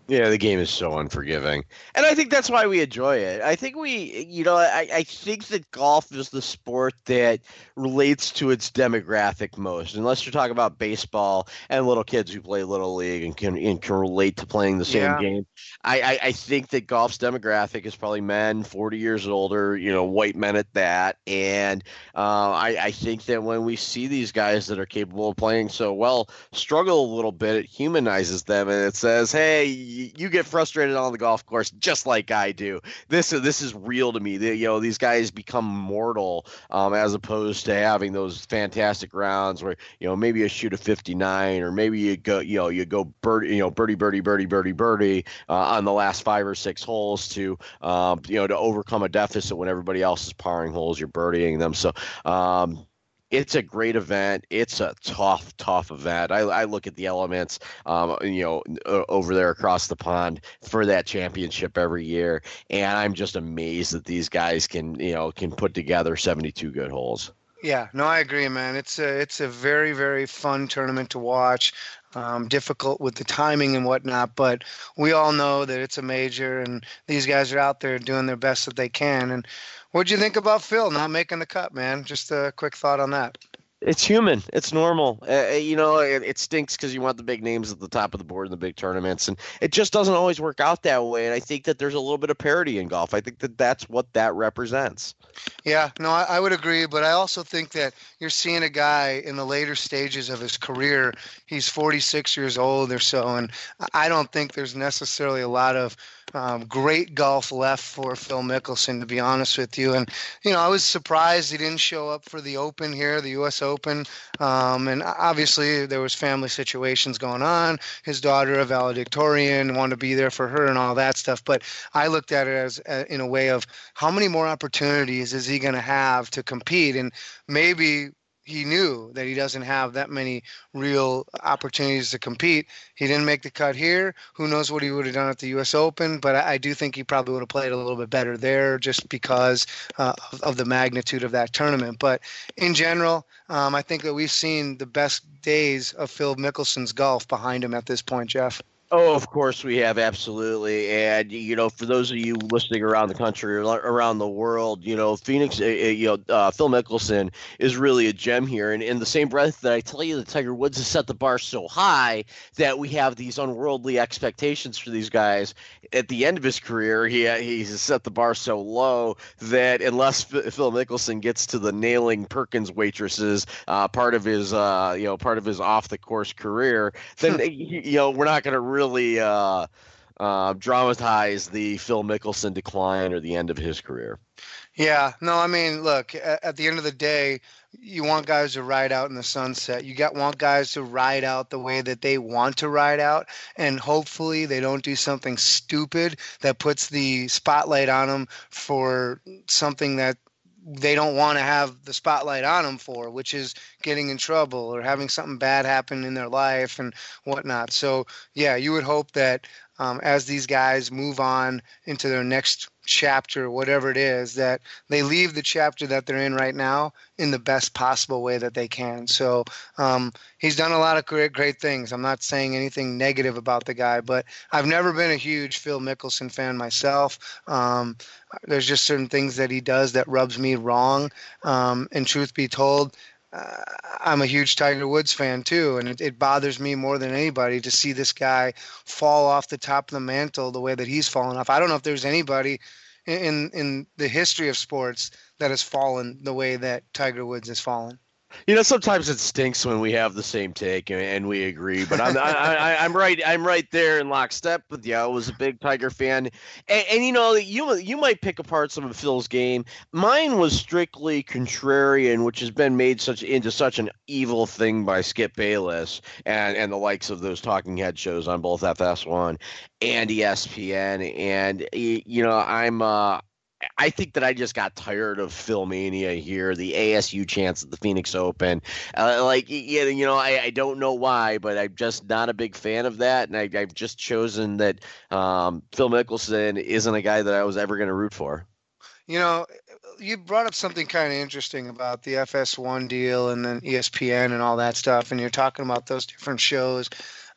Yeah, the game is so unforgiving. And I think that's why we enjoy it. I think we, you know, I, I think that golf is the sport that relates to its demographic most. Unless you're talking about baseball and little kids who play Little League and can, and can relate to playing the same Yeah. game. I, I, I think that golf's demographic is probably men forty years older, you know, white men at that. And uh, I, I think that when we see these guys that are capable of playing so well struggle a little bit, it humanizes them and it says, hey, you get frustrated on the golf course just like I do. This this is real to me. The, you know, these guys become mortal um, as opposed to having those fantastic rounds where, you know, maybe you shoot a fifty-nine or maybe you go, you know, you go birdie, you know, birdie, birdie, birdie, birdie, birdie uh, on the last five or six holes to, um, you know, to overcome a deficit when everybody else is parring holes, you're birdieing them. So, um, it's a great event. It's a tough, tough event. I, I look at the elements, um, you know, over there across the pond for that championship every year, and I'm just amazed that these guys can, you know, can put together seventy-two good holes. Yeah, no, I agree, man. It's a it's a very very fun tournament to watch. Um, difficult with the timing and whatnot, but we all know that it's a major, and these guys are out there doing their best that they can. And what'd you think about Phil not making the cut, man? Just a quick thought on that. It's human. It's normal. Uh, you know, it, it stinks because you want the big names at the top of the board in the big tournaments, and it just doesn't always work out that way. And I think that there's a little bit of parity in golf. I think that that's what that represents. Yeah, no, I, I would agree, but I also think that you're seeing a guy in the later stages of his career. He's forty-six years old or so, and I don't think there's necessarily a lot of um, great golf left for Phil Mickelson, to be honest with you. And, you know, I was surprised he didn't show up for the Open here, the U S Open. Um, and obviously there was family situations going on. His daughter, a valedictorian, wanted to be there for her and all that stuff. But I looked at it as uh, in a way of how many more opportunities is he going to have to compete? And maybe he knew that he doesn't have that many real opportunities to compete. He didn't make the cut here. Who knows what he would have done at the U S Open, but I, I do think he probably would have played a little bit better there just because uh, of, of the magnitude of that tournament. But in general, um, I think that we've seen the best days of Phil Mickelson's golf behind him at this point, Jeff. Oh, of course we have, absolutely. And, you know, for those of you listening around the country or around the world, you know, Phoenix, uh, you know, uh, Phil Mickelson is really a gem here. And in the same breath that I tell you that Tiger Woods has set the bar so high that we have these unworldly expectations for these guys, at the end of his career, he he's set the bar so low that unless Phil Mickelson gets to the nailing Perkins waitresses uh, part of his, uh, you know, part of his off-the-course career, then, you know, we're not going to really uh, uh, dramatize the Phil Mickelson decline or the end of his career. Yeah, no, I mean, look, at, at the end of the day, you want guys to ride out in the sunset. You got want guys to ride out the way that they want to ride out, and hopefully they don't do something stupid that puts the spotlight on them for something that they don't want to have the spotlight on them for, which is getting in trouble or having something bad happen in their life and whatnot. So, yeah, you would hope that um, as these guys move on into their next chapter, whatever it is, that they leave the chapter that they're in right now in the best possible way that they can. So um, he's done a lot of great, great things. I'm not saying anything negative about the guy, but I've never been a huge Phil Mickelson fan myself. Um, there's just certain things that he does that rubs me wrong. Um, and truth be told, Uh, I'm a huge Tiger Woods fan too, and it, it bothers me more than anybody to see this guy fall off the top of the mantle the way that he's fallen off. I don't know if there's anybody in in the history of sports that has fallen the way that Tiger Woods has fallen. You know, sometimes it stinks when we have the same take and, and we agree, but I'm I, I, I'm right. I'm right there in lockstep with you. I was a big Tiger fan, and, and you know, you you might pick apart some of Phil's game. Mine was strictly contrarian, which has been made such into such an evil thing by Skip Bayless and and the likes of those talking head shows on both F S one and E S P N. And you know, I'm. Uh, I think that I just got tired of Philmania here, the A S U chance at the Phoenix Open. Uh, like, you know, I, I don't know why, but I'm just not a big fan of that. And I, I've just chosen that um, Phil Mickelson isn't a guy that I was ever going to root for. You know, you brought up something kind of interesting about the F S one deal and then E S P N and all that stuff. And you're talking about those different shows.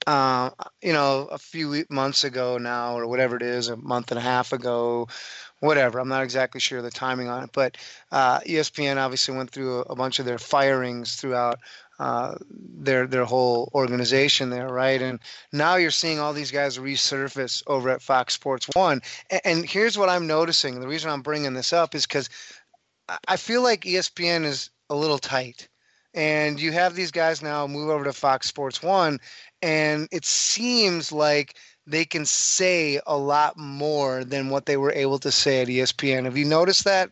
uh, you know, a few months ago now, or whatever it is, a month and a half ago, whatever. I'm not exactly sure the timing on it, but uh, E S P N obviously went through a, a bunch of their firings throughout uh, their their whole organization there, right? And now you're seeing all these guys resurface over at Fox Sports One. And, and here's what I'm noticing. The reason I'm bringing this up is because I feel like E S P N is a little tight. And you have these guys now move over to Fox Sports One, and it seems like they can say a lot more than what they were able to say at E S P N. Have you noticed that?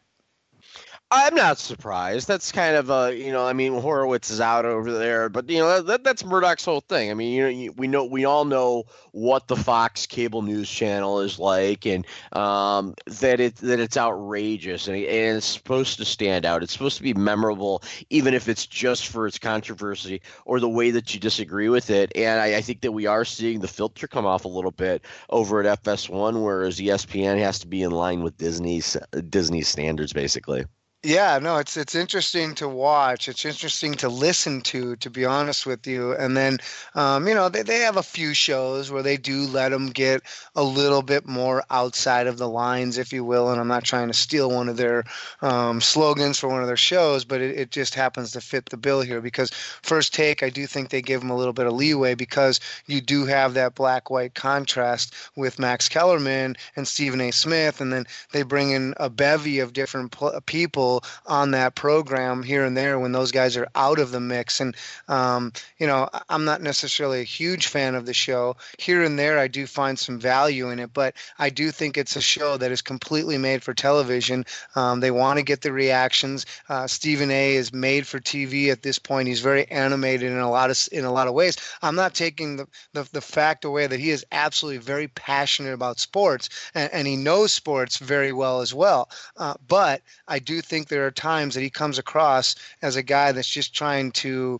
I'm not surprised. That's kind of a, you know, I mean, Horowitz is out over there, but you know, that, that's Murdoch's whole thing. I mean, you know, you, we know, we all know what the Fox cable news channel is like, and um, that it that it's outrageous, and, and it's supposed to stand out. It's supposed to be memorable, even if it's just for its controversy or the way that you disagree with it. And I, I think that we are seeing the filter come off a little bit over at F S one, whereas E S P N has to be in line with Disney's Disney standards, basically. Yeah, no, it's it's interesting to watch. It's interesting to listen to, to be honest with you. And then, um, you know, they, they have a few shows where they do let them get a little bit more outside of the lines, if you will. And I'm not trying to steal one of their um, slogans for one of their shows, but it, it just happens to fit the bill here because First Take, I do think they give them a little bit of leeway because you do have that black-white contrast with Max Kellerman and Stephen A. Smith. And then they bring in a bevy of different pl- people on that program here and there when those guys are out of the mix. And, um, you know, I'm not necessarily a huge fan of the show. Here and there, I do find some value in it, but I do think it's a show that is completely made for television. Um, they want to get the reactions. Uh, Stephen A. is made for T V at this point. He's very animated in a lot of in a lot of ways. I'm not taking the, the, the fact away that he is absolutely very passionate about sports, and, and he knows sports very well as well. Uh, but I do think there are times that he comes across as a guy that's just trying to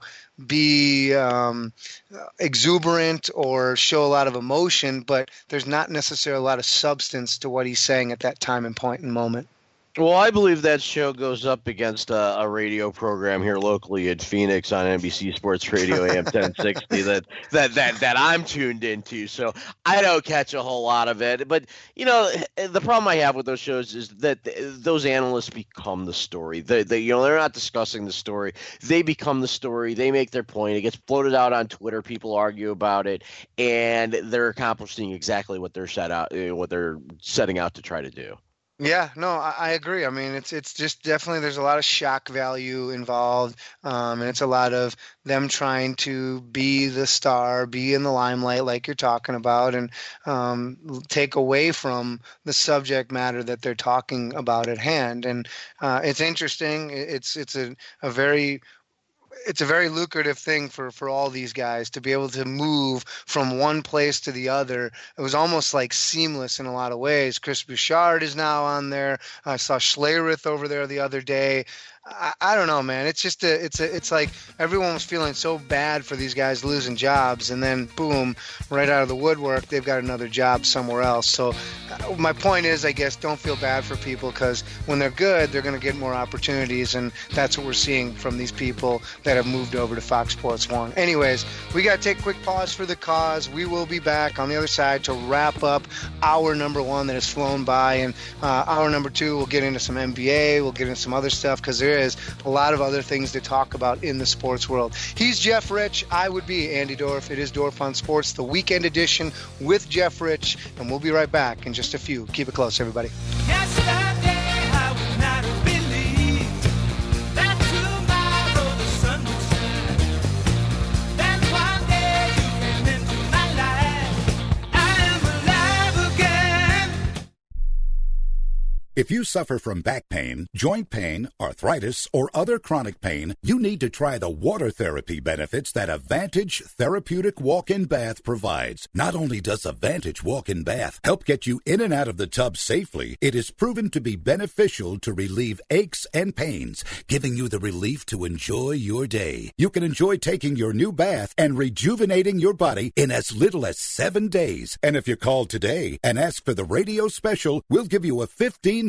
be um, exuberant or show a lot of emotion, but there's not necessarily a lot of substance to what he's saying at that time and point and moment. Well, I believe that show goes up against a, a radio program here locally in Phoenix on N B C Sports Radio A M ten sixty that, that that that I'm tuned into. So I don't catch a whole lot of it. But, you know, the problem I have with those shows is that those analysts become the story. They, they, you know, they're not discussing the story. They become the story. They make their point. It gets floated out on Twitter. People argue about it, and they're accomplishing exactly what they're set out, what they're setting out to try to do. Yeah, no, I, I agree. I mean, it's it's just definitely there's a lot of shock value involved, um, and it's a lot of them trying to be the star, be in the limelight like you're talking about, and um, take away from the subject matter that they're talking about at hand. And uh, it's interesting. It's it's a, a very It's a very lucrative thing for, for all these guys to be able to move from one place to the other. It was almost like seamless in a lot of ways. Chris Bouchard is now on there. I saw Schlereth over there the other day. I, I don't know, man. It's just a, it's a, it's like everyone was feeling so bad for these guys losing jobs, and then boom, right out of the woodwork, they've got another job somewhere else. So uh, my point is, I guess, don't feel bad for people because when they're good, they're going to get more opportunities, and that's what we're seeing from these people that have moved over to Fox Sports One. Anyways, we got to take a quick pause for the cause. We will be back on the other side to wrap up hour number one that has flown by, and uh, hour number two, we'll get into some N B A, we'll get into some other stuff because there is a lot of other things to talk about in the sports world. He's Jeff Rich. I would be Andy Dorf. It is Dorf on Sports, the weekend edition with Jeff Rich, and we'll be right back in just a few. Keep it close, everybody. Yesterday I would not have believed that tomorrow the sun would shine. Then one day you came into my life. I am alive again. If you suffer from back pain, joint pain, arthritis, or other chronic pain, you need to try the water therapy benefits that Advantage Therapeutic Walk-In Bath provides. Not only does Advantage Walk-In Bath help get you in and out of the tub safely, it is proven to be beneficial to relieve aches and pains, giving you the relief to enjoy your day. You can enjoy taking your new bath and rejuvenating your body in as little as seven days. And if you call today and ask for the radio special, we'll give you a fifteen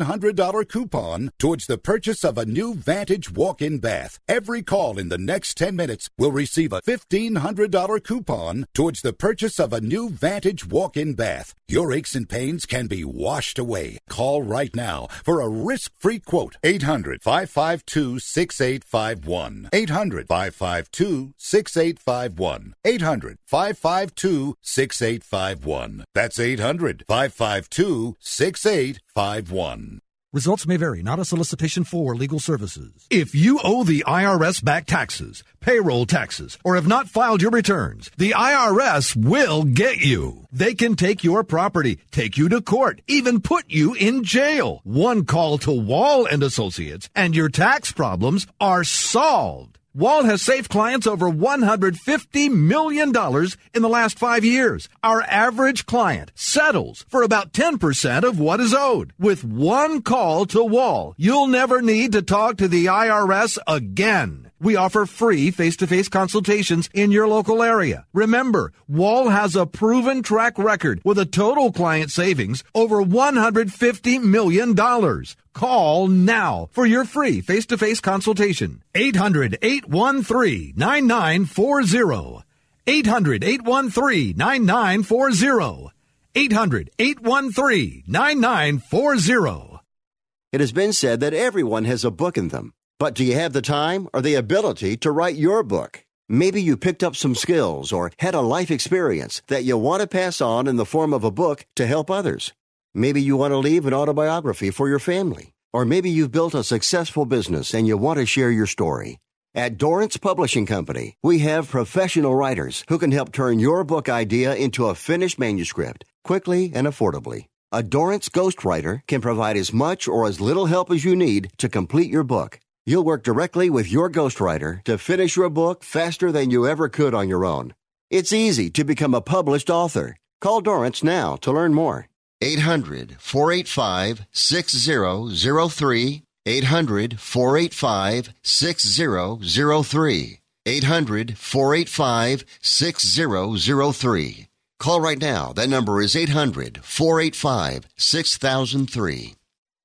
hundred dollars coupon towards the purchase of a new Vantage walk-in bath. Every call in the next ten minutes will receive a fifteen hundred dollars coupon towards the purchase of a new Vantage walk-in bath. Your aches and pains can be washed away. Call right now for a risk-free quote. eight hundred, five five two, six eight five one. eight hundred, five five two, six eight five one. eight hundred, five five two, six eight five one. That's eight hundred, five five two, six eight five one. Results may vary, not a solicitation for legal services. If you owe the I R S back taxes, payroll taxes, or have not filed your returns, the I R S will get you. They can take your property, take you to court, even put you in jail. One call to Wall and Associates, and your tax problems are solved. Wall has saved clients over one hundred fifty million dollars in the last five years. Our average client settles for about ten percent of what is owed. With one call to Wall, you'll never need to talk to the I R S again. We offer free face-to-face consultations in your local area. Remember, Wall has a proven track record with a total client savings over one hundred fifty million dollars. Call now for your free face-to-face consultation. eight hundred, eight one three, nine nine four zero. eight hundred, eight one three, nine nine four zero. eight hundred, eight one three, nine nine four zero. It has been said that everyone has a book in them. But do you have the time or the ability to write your book? Maybe you picked up some skills or had a life experience that you want to pass on in the form of a book to help others. Maybe you want to leave an autobiography for your family. Or maybe you've built a successful business and you want to share your story. At Dorrance Publishing Company, we have professional writers who can help turn your book idea into a finished manuscript quickly and affordably. A Dorrance ghostwriter can provide as much or as little help as you need to complete your book. You'll work directly with your ghostwriter to finish your book faster than you ever could on your own. It's easy to become a published author. Call Dorrance now to learn more. eight hundred, four eight five, six zero zero three. eight hundred, four eight five, six zero zero three. eight hundred, four eight five, six zero zero three. Call right now. That number is eight hundred, four eight five, six thousand three.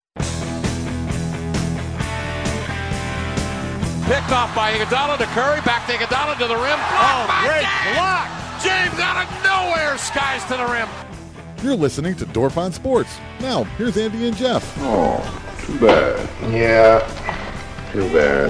Picked off by Iguodala to Curry, back to Iguodala to the rim. Block oh, great James. block! James out of nowhere, skies to the rim. You're listening to Dorf on Sports. Now, here's Andy and Jeff. Oh, too bad. Yeah, too bad.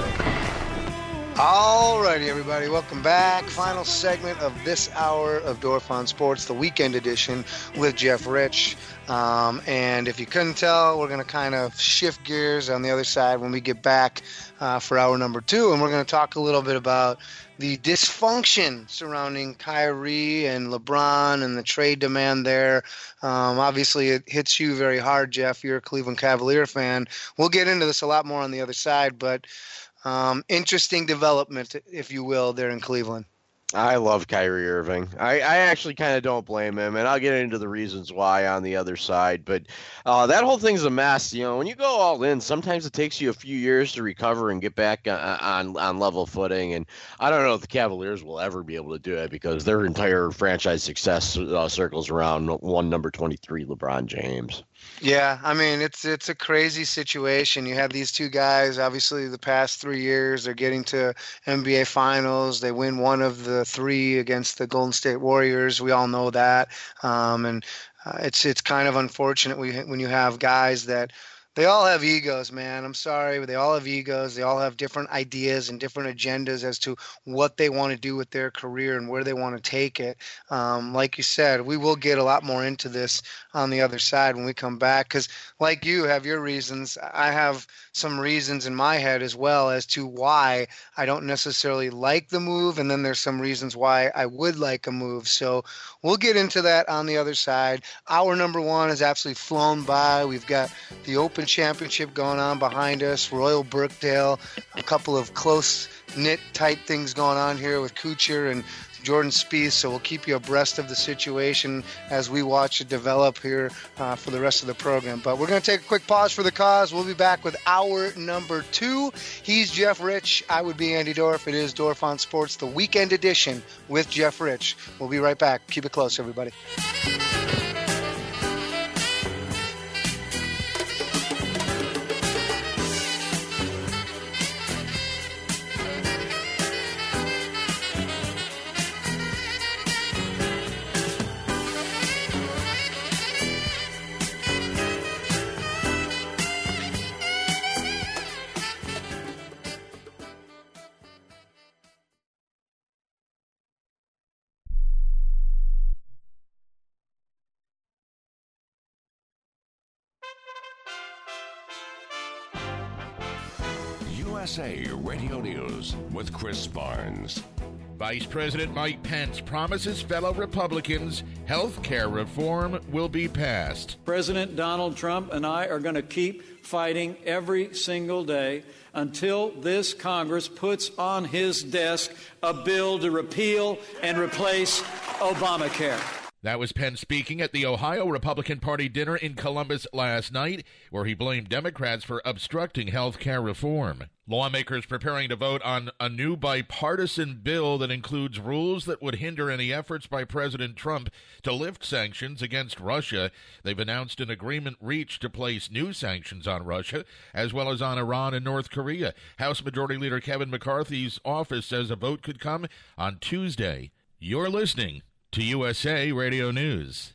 All righty, everybody. Welcome back. Final segment of this hour of Dorf on Sports, the weekend edition with Jeff Rich. Um, and if you couldn't tell, we're going to kind of shift gears on the other side when we get back uh, for hour number two. And we're going to talk a little bit about the dysfunction surrounding Kyrie and LeBron and the trade demand there. Um, obviously, it hits you very hard, Jeff. You're a Cleveland Cavalier fan. We'll get into this a lot more on the other side, but um, interesting development, if you will, there in Cleveland. I love Kyrie Irving. I, I actually kind of don't blame him, and I'll get into the reasons why on the other side. But uh, that whole thing's a mess. You know, when you go all in, sometimes it takes you a few years to recover and get back on on, on level footing. And I don't know if the Cavaliers will ever be able to do it because their entire franchise success uh, circles around one number twenty-three, LeBron James. Yeah, I mean, it's it's a crazy situation. You have these two guys, obviously, the past three years, they're getting to N B A Finals. They win one of the three against the Golden State Warriors. We all know that. Um, and uh, it's it's kind of unfortunate when you have guys that they all have egos, man. I'm sorry, but they all have egos. They all have different ideas and different agendas as to what they want to do with their career and where they want to take it. Um, like you said, we will get a lot more into this on the other side when we come back because, like you have your reasons, I have some reasons in my head as well as to why I don't necessarily like the move, and then there's some reasons why I would like a move. So we'll get into that on the other side. Hour number one has absolutely flown by. We've got the Open Championship going on behind us, Royal Birkdale, a couple of close-knit type things going on here with Kuchar and Jordan Spieth, so we'll keep you abreast of the situation as we watch it develop here uh, for the rest of the program. But we're going to take a quick pause for the cause. We'll be back with hour number two. He's Jeff Rich. I would be Andy Dorf. It is Dorf on Sports, the weekend edition with Jeff Rich. We'll be right back. Keep it close, everybody. U S A Radio News with Chris Barnes. Vice President Mike Pence promises fellow Republicans health care reform will be passed. President Donald Trump and I are going to keep fighting every single day until this Congress puts on his desk a bill to repeal and replace Obamacare. That was Pence speaking at the Ohio Republican Party dinner in Columbus last night, where he blamed Democrats for obstructing health care reform. Lawmakers preparing to vote on a new bipartisan bill that includes rules that would hinder any efforts by President Trump to lift sanctions against Russia. They've announced an agreement reached to place new sanctions on Russia, as well as on Iran and North Korea. House Majority Leader Kevin McCarthy's office says a vote could come on Tuesday. You're listening to U S A Radio News.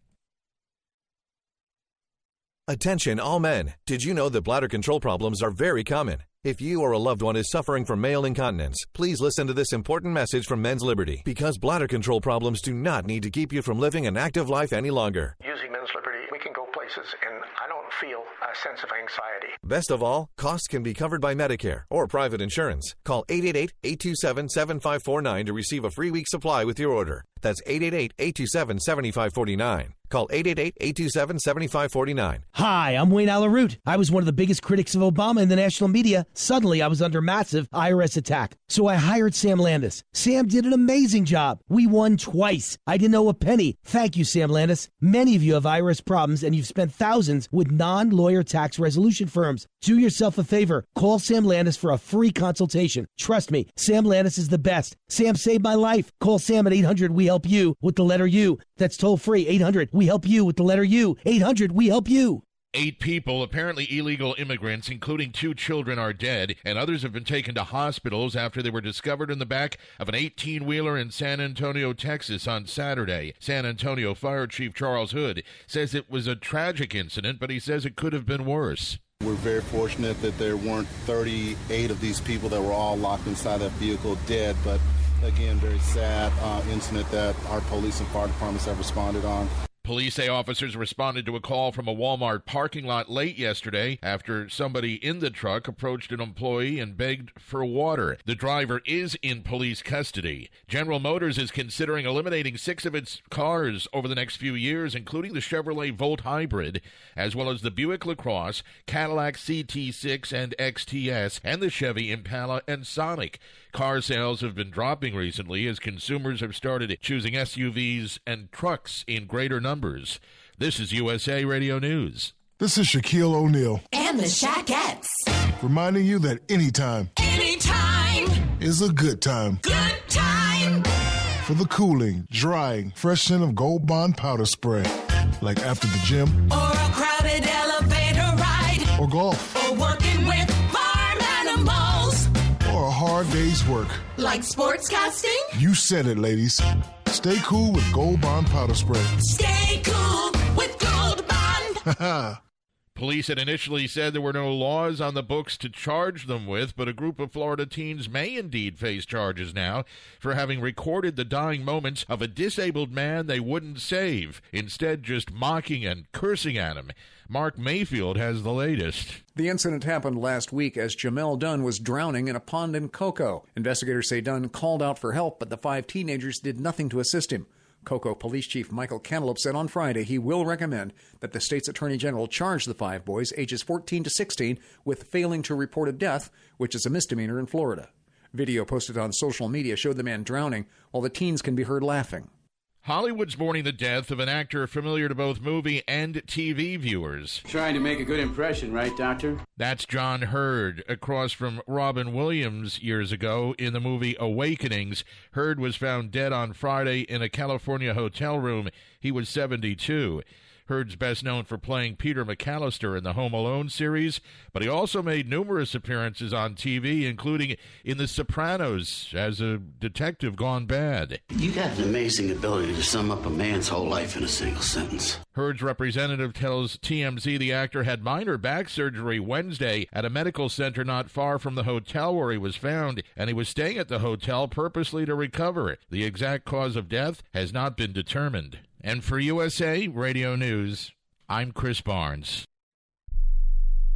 Attention all men. Did you know that bladder control problems are very common? If you or a loved one is suffering from male incontinence, please listen to this important message from Men's Liberty, because bladder control problems do not need to keep you from living an active life any longer. Using Men's Liberty, we can go places and I don't feel a sense of anxiety. Best of all, costs can be covered by Medicare or private insurance. Call eight eight eight, eight two seven, seven five four nine to receive a free week supply with your order. That's eight eight eight, eight two seven, seven five four nine. Call eight eight eight, eight two seven, seven five four nine. Hi, I'm Wayne Alaroot. I was one of the biggest critics of Obama in the national media. Suddenly, I was under massive I R S attack. So I hired Sam Landis. Sam did an amazing job. We won twice. I didn't owe a penny. Thank you, Sam Landis. Many of you have I R S problems, and you've spent thousands with non-lawyer tax resolution firms. Do yourself a favor. Call Sam Landis for a free consultation. Trust me, Sam Landis is the best. Sam saved my life. Call Sam at eight hundred we help you with the letter U. That's toll free. eight hundred we help you with the letter U. eight hundred we help you. Eight people, apparently illegal immigrants, including two children, are dead, and others have been taken to hospitals after they were discovered in the back of an eighteen-wheeler in San Antonio, Texas on Saturday. San Antonio Fire Chief Charles Hood says it was a tragic incident, but he says it could have been worse. We're very fortunate that there weren't thirty-eight of these people that were all locked inside that vehicle dead, but again, very sad uh, incident that our police and fire departments have responded on. Police say officers responded to a call from a Walmart parking lot late yesterday after somebody in the truck approached an employee and begged for water. The driver is in police custody. General Motors is considering eliminating six of its cars over the next few years, including the Chevrolet Volt Hybrid, as well as the Buick LaCrosse, Cadillac C T six and X T S, and the Chevy Impala and Sonic. Car sales have been dropping recently as consumers have started choosing S U Vs and trucks in greater numbers. This is U S A Radio News. This is Shaquille O'Neal. And the Shaquettes. Reminding you that anytime. Anytime. Is a good time. Good time. For the cooling, drying, fresh scent of Gold Bond powder spray. Like after the gym. Or a crowded elevator ride. Or golf. Or working with farm animals. Or a hard day's work. Like sportscasting? You said it, ladies. Stay cool with Gold Bond powder spray. Stay cool with Gold Bond. Police had initially said there were no laws on the books to charge them with, but a group of Florida teens may indeed face charges now for having recorded the dying moments of a disabled man they wouldn't save, instead just mocking and cursing at him. Mark Mayfield has the latest. The incident happened last week as Jamel Dunn was drowning in a pond in Cocoa. Investigators say Dunn called out for help, but the five teenagers did nothing to assist him. Cocoa Police Chief Michael Cantaloupe said on Friday he will recommend that the state's Attorney General charge the five boys, ages fourteen to sixteen, with failing to report a death, which is a misdemeanor in Florida. Video posted on social media showed the man drowning, while the teens can be heard laughing. Hollywood's mourning the death of an actor familiar to both movie and T V viewers. Trying to make a good impression, right, Doctor? That's John Hurd, across from Robin Williams years ago in the movie Awakenings. Hurd was found dead on Friday in a California hotel room. He was seventy-two. Hurd's best known for playing Peter McAllister in the Home Alone series, but he also made numerous appearances on T V, including in The Sopranos as a detective gone bad. You got an amazing ability to sum up a man's whole life in a single sentence. Hurd's representative tells T M Z the actor had minor back surgery Wednesday at a medical center not far from the hotel where he was found, and he was staying at the hotel purposely to recover. The exact cause of death has not been determined. And for U S A Radio News, I'm Chris Barnes.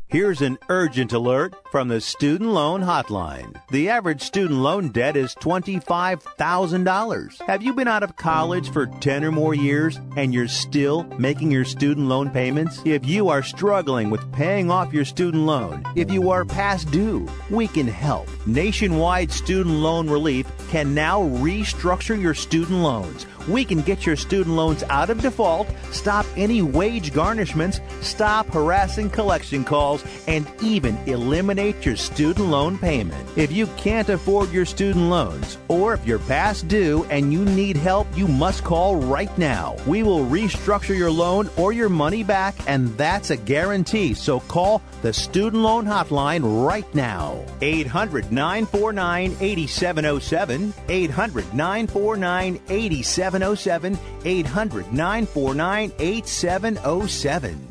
Here's an urgent alert from the Student Loan Hotline. The average student loan debt is twenty-five thousand dollars. Have you been out of college for ten or more years and you're still making your student loan payments? If you are struggling with paying off your student loan, if you are past due, we can help. Nationwide Student Loan Relief can now restructure your student loans. We can get your student loans out of default, stop any wage garnishments, stop harassing collection calls, and even eliminate your student loan payment. If you can't afford your student loans, or if you're past due and you need help, you must call right now. We will restructure your loan or your money back, and that's a guarantee. So call the Student Loan Hotline right now. eight hundred, nine four nine, eight seven zero seven. eight hundred, nine four nine, eight seven zero seven. eight hundred, nine four nine, eight seven zero seven.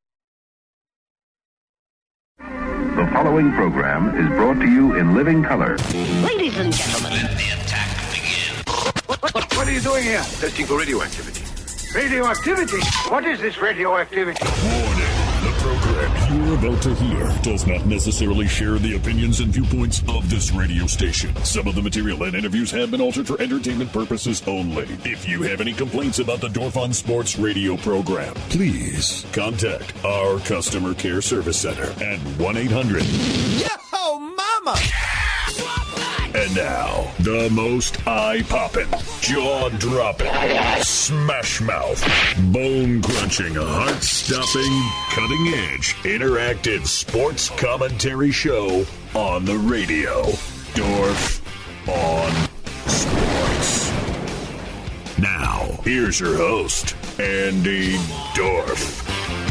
The following program is brought to you in living color. Ladies and gentlemen, let the attack begin. What, what, what are you doing here? Testing for radioactivity. Radioactivity? What is this radioactivity? Warning. The program you're about to hear does not necessarily share the opinions and viewpoints of this radio station. Some of the material and interviews have been altered for entertainment purposes only. If you have any complaints about the Dorf on Sports radio program, please contact our customer care service center at one eight hundred. Yo, mama! And now, the most eye-popping, jaw-dropping, smash-mouth, bone-crunching, heart-stopping, cutting-edge, interactive sports commentary show on the radio. Dorf on Sports. Now, here's your host, Andy Dorf.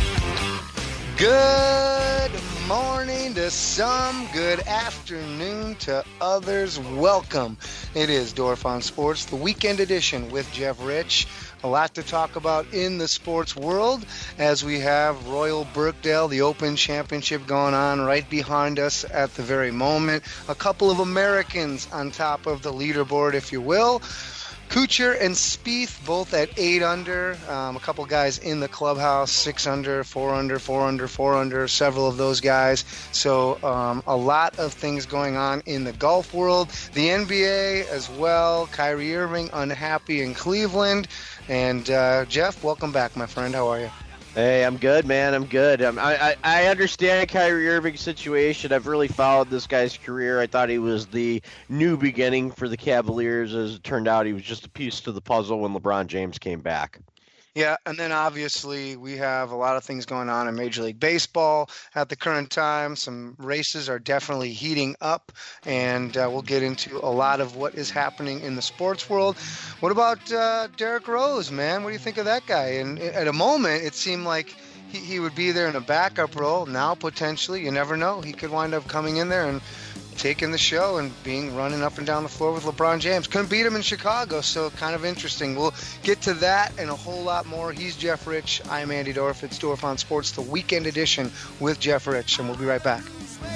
Good morning to some, good afternoon to others. Welcome. It is Dorf on Sports, the weekend edition with Jeff Rich. A lot to talk about in the sports world as we have Royal Birkdale, the Open Championship going on right behind us at the very moment. A couple of Americans on top of the leaderboard, if you will. Kuchar and Spieth both at eight under. Um, a couple guys in the clubhouse, six under, four under, four under, four under, several of those guys. So um, a lot of things going on in the golf world. The N B A as well. Kyrie Irving unhappy in Cleveland. And uh, Jeff, welcome back, my friend. How are you? Hey, I'm good, man. I'm good. Um, I, I I understand Kyrie Irving's situation. I've really followed this guy's career. I thought he was the new beginning for the Cavaliers. As it turned out, he was just a piece to the puzzle when LeBron James came back. Yeah, and then obviously we have a lot of things going on in Major League Baseball at the current time. Some races are definitely heating up, and uh, we'll get into a lot of what is happening in the sports world. What about uh, Derrick Rose, man? What do you think of that guy? And at a moment, it seemed like he, he would be there in a backup role. Now, potentially, you never know. He could wind up coming in there and taking the show and being running up and down the floor with LeBron James. Couldn't beat him in Chicago, so kind of interesting. We'll get to that and a whole lot more. He's Jeff Rich. I'm Andy Dorf. It's Dorf on Sports, the weekend edition with Jeff Rich, and we'll be right back.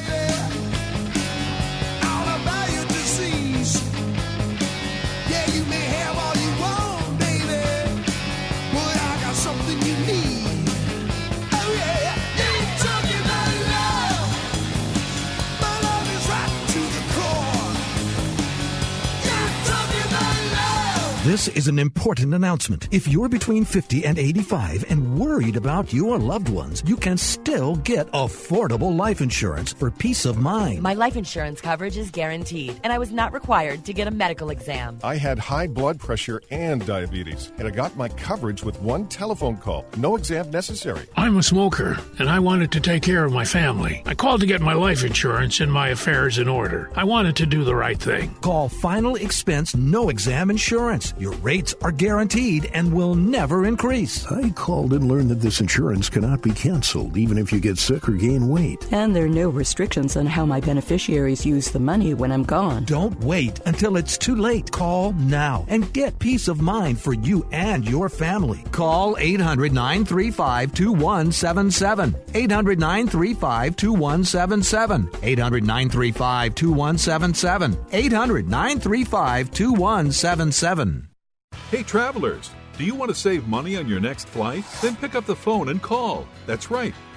This is an important announcement. If you're between fifty and eighty-five and worried about your loved ones, you can still get affordable life insurance for peace of mind. My life insurance coverage is guaranteed, and I was not required to get a medical exam. I had high blood pressure and diabetes, and I got my coverage with one telephone call. No exam necessary. I'm a smoker, and I wanted to take care of my family. I called to get my life insurance and my affairs in order. I wanted to do the right thing. Call Final Expense No Exam Insurance. Your rates are guaranteed and will never increase. I called and learned that this insurance cannot be canceled, even if you get sick or gain weight. And there are no restrictions on how my beneficiaries use the money when I'm gone. Don't wait until it's too late. Call now and get peace of mind for you and your family. Call eight hundred, nine three five, two one seven seven. eight hundred, nine three five, two one seven seven. eight hundred, nine three five, two one seven seven. eight hundred, nine three five, two one seven seven. Hey travelers, do you want to save money on your next flight? Then pick up the phone and call. That's right.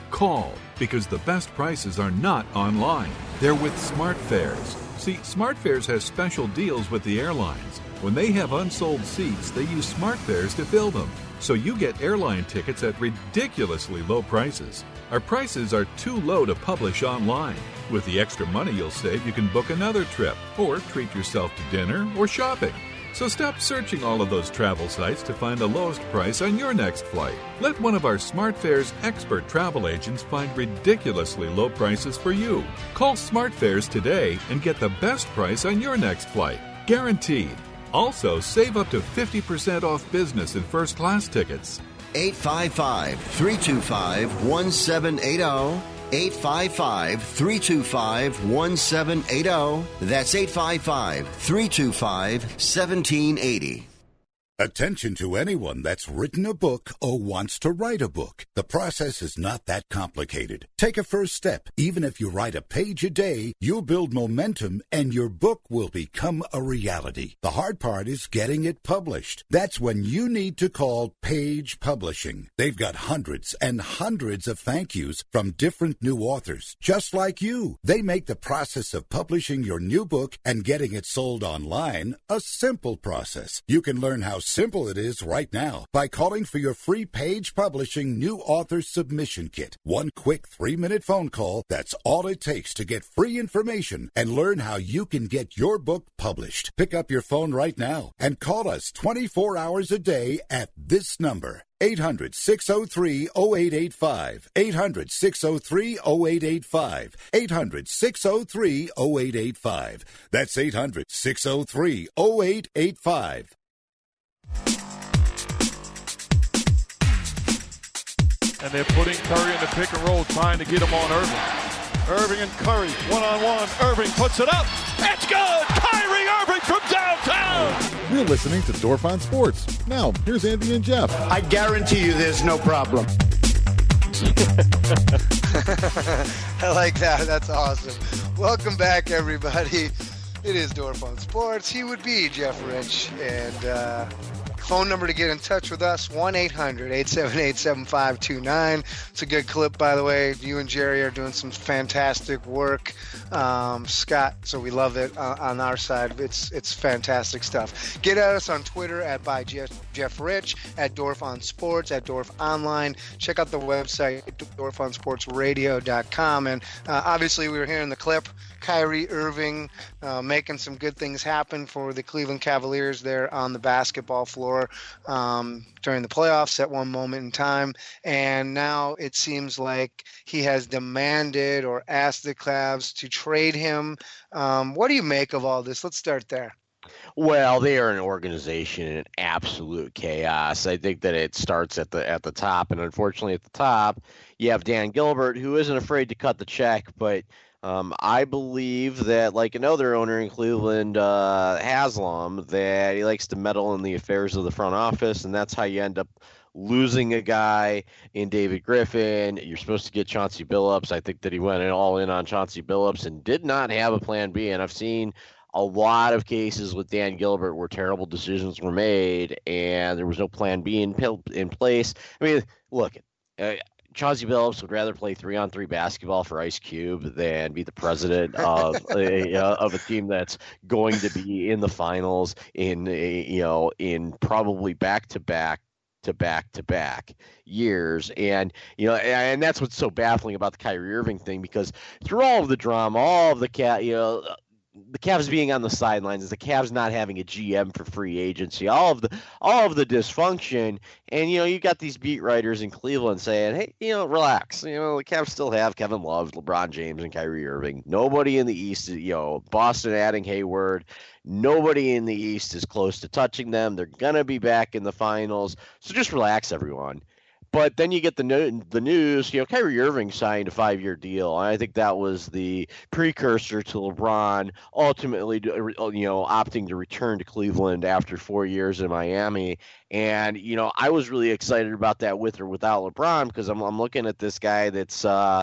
Call, because the best prices are not online. They're with SmartFares. See, SmartFares has special deals with the airlines. When they have unsold seats, they use SmartFares to fill them. So you get airline tickets at ridiculously low prices. Our prices are too low to publish online. With the extra money you'll save, you can book another trip or treat yourself to dinner or shopping. So stop searching all of those travel sites to find the lowest price on your next flight. Let one of our SmartFares expert travel agents find ridiculously low prices for you. Call SmartFares today and get the best price on your next flight. Guaranteed. Also, save up to fifty percent off business and first class tickets. eight five five, three two five, one seven eight zero. eight five five, three two five, one seven eight zero. That's eight five five, three two five, one seven eight zero. Attention to anyone that's written a book or wants to write a book. The process is not that complicated. Take a first step. Even if you write a page a day, you'll build momentum and your book will become a reality. The hard part is getting it published. That's when you need to call Page Publishing. They've got hundreds and hundreds of thank yous from different new authors, just like you. They make the process of publishing your new book and getting it sold online a simple process. You can learn how simple it is right now by calling for your free Page Publishing New Author Submission Kit. One quick three-minute phone call, that's all it takes to get free information and learn how you can get your book published. Pick up your phone right now and call us twenty-four hours a day at this number. eight hundred, six oh three, oh eight eight five. eight hundred, six oh three, oh eight eight five. eight hundred, six oh three, oh eight eight five. That's eight hundred, six oh three, oh eight eight five. And they're putting Curry in the pick and roll, trying to get him on Irving. Irving and Curry, one-on-one. Irving puts it up. It's good! Kyrie Irving from downtown! You're listening to Dorf on Sports. Now, here's Andy and Jeff. I guarantee you there's no problem. I like that. That's awesome. Welcome back, everybody. It is Dorf on Sports. He would be Jeff Rich. And uh, phone number to get in touch with us, one eight hundred, eight seven eight, seven five two nine. It's a good clip, by the way. You and Jerry are doing some fantastic work. Um, Scott, so we love it uh, on our side. It's it's fantastic stuff. Get at us on Twitter at by Jeff, Jeff Rich, at Dorf on Sports, at Dorf Online. Check out the website, dorf on sports radio dot com. And uh, obviously, we were hearing the clip. Kyrie Irving uh, making some good things happen for the Cleveland Cavaliers there on the basketball floor um, during the playoffs at one moment in time. And now it seems like he has demanded or asked the Cavs to trade him. Um, what do you make of all this? Let's start there. Well, they are an organization in absolute chaos. I think that it starts at the at the top, and unfortunately at the top, you have Dan Gilbert, who isn't afraid to cut the check, but Um, I believe that, like another owner in Cleveland, uh, Haslam, that he likes to meddle in the affairs of the front office, and that's how you end up losing a guy in David Griffin. You're supposed to get Chauncey Billups. I think that he went all in on Chauncey Billups and did not have a plan B, and I've seen a lot of cases with Dan Gilbert where terrible decisions were made, and there was no plan B in, in place. I mean, look, uh, Chauncey Billups would rather play three-on-three basketball for Ice Cube than be the president of a, uh, of a team that's going to be in the finals in a, you know in probably back-to-back to back-to-back years. And you know and that's what's so baffling about the Kyrie Irving thing, because through all of the drama, all of the cat you know the Cavs being on the sidelines, the Cavs not having a G M for free agency, all of the all of the dysfunction, and you know you got these beat writers in Cleveland saying, "Hey, you know, relax. You know, the Cavs still have Kevin Love, LeBron James, and Kyrie Irving. Nobody in the East, you know, Boston adding Hayward, nobody in the East is close to touching them. They're gonna be back in the finals. So just relax, everyone." But then you get the no- the news, you know, Kyrie Irving signed a five-year deal. And I think that was the precursor to LeBron ultimately, you know, opting to return to Cleveland after four years in Miami. And, you know, I was really excited about that with or without LeBron, because I'm, I'm looking at this guy that's, uh,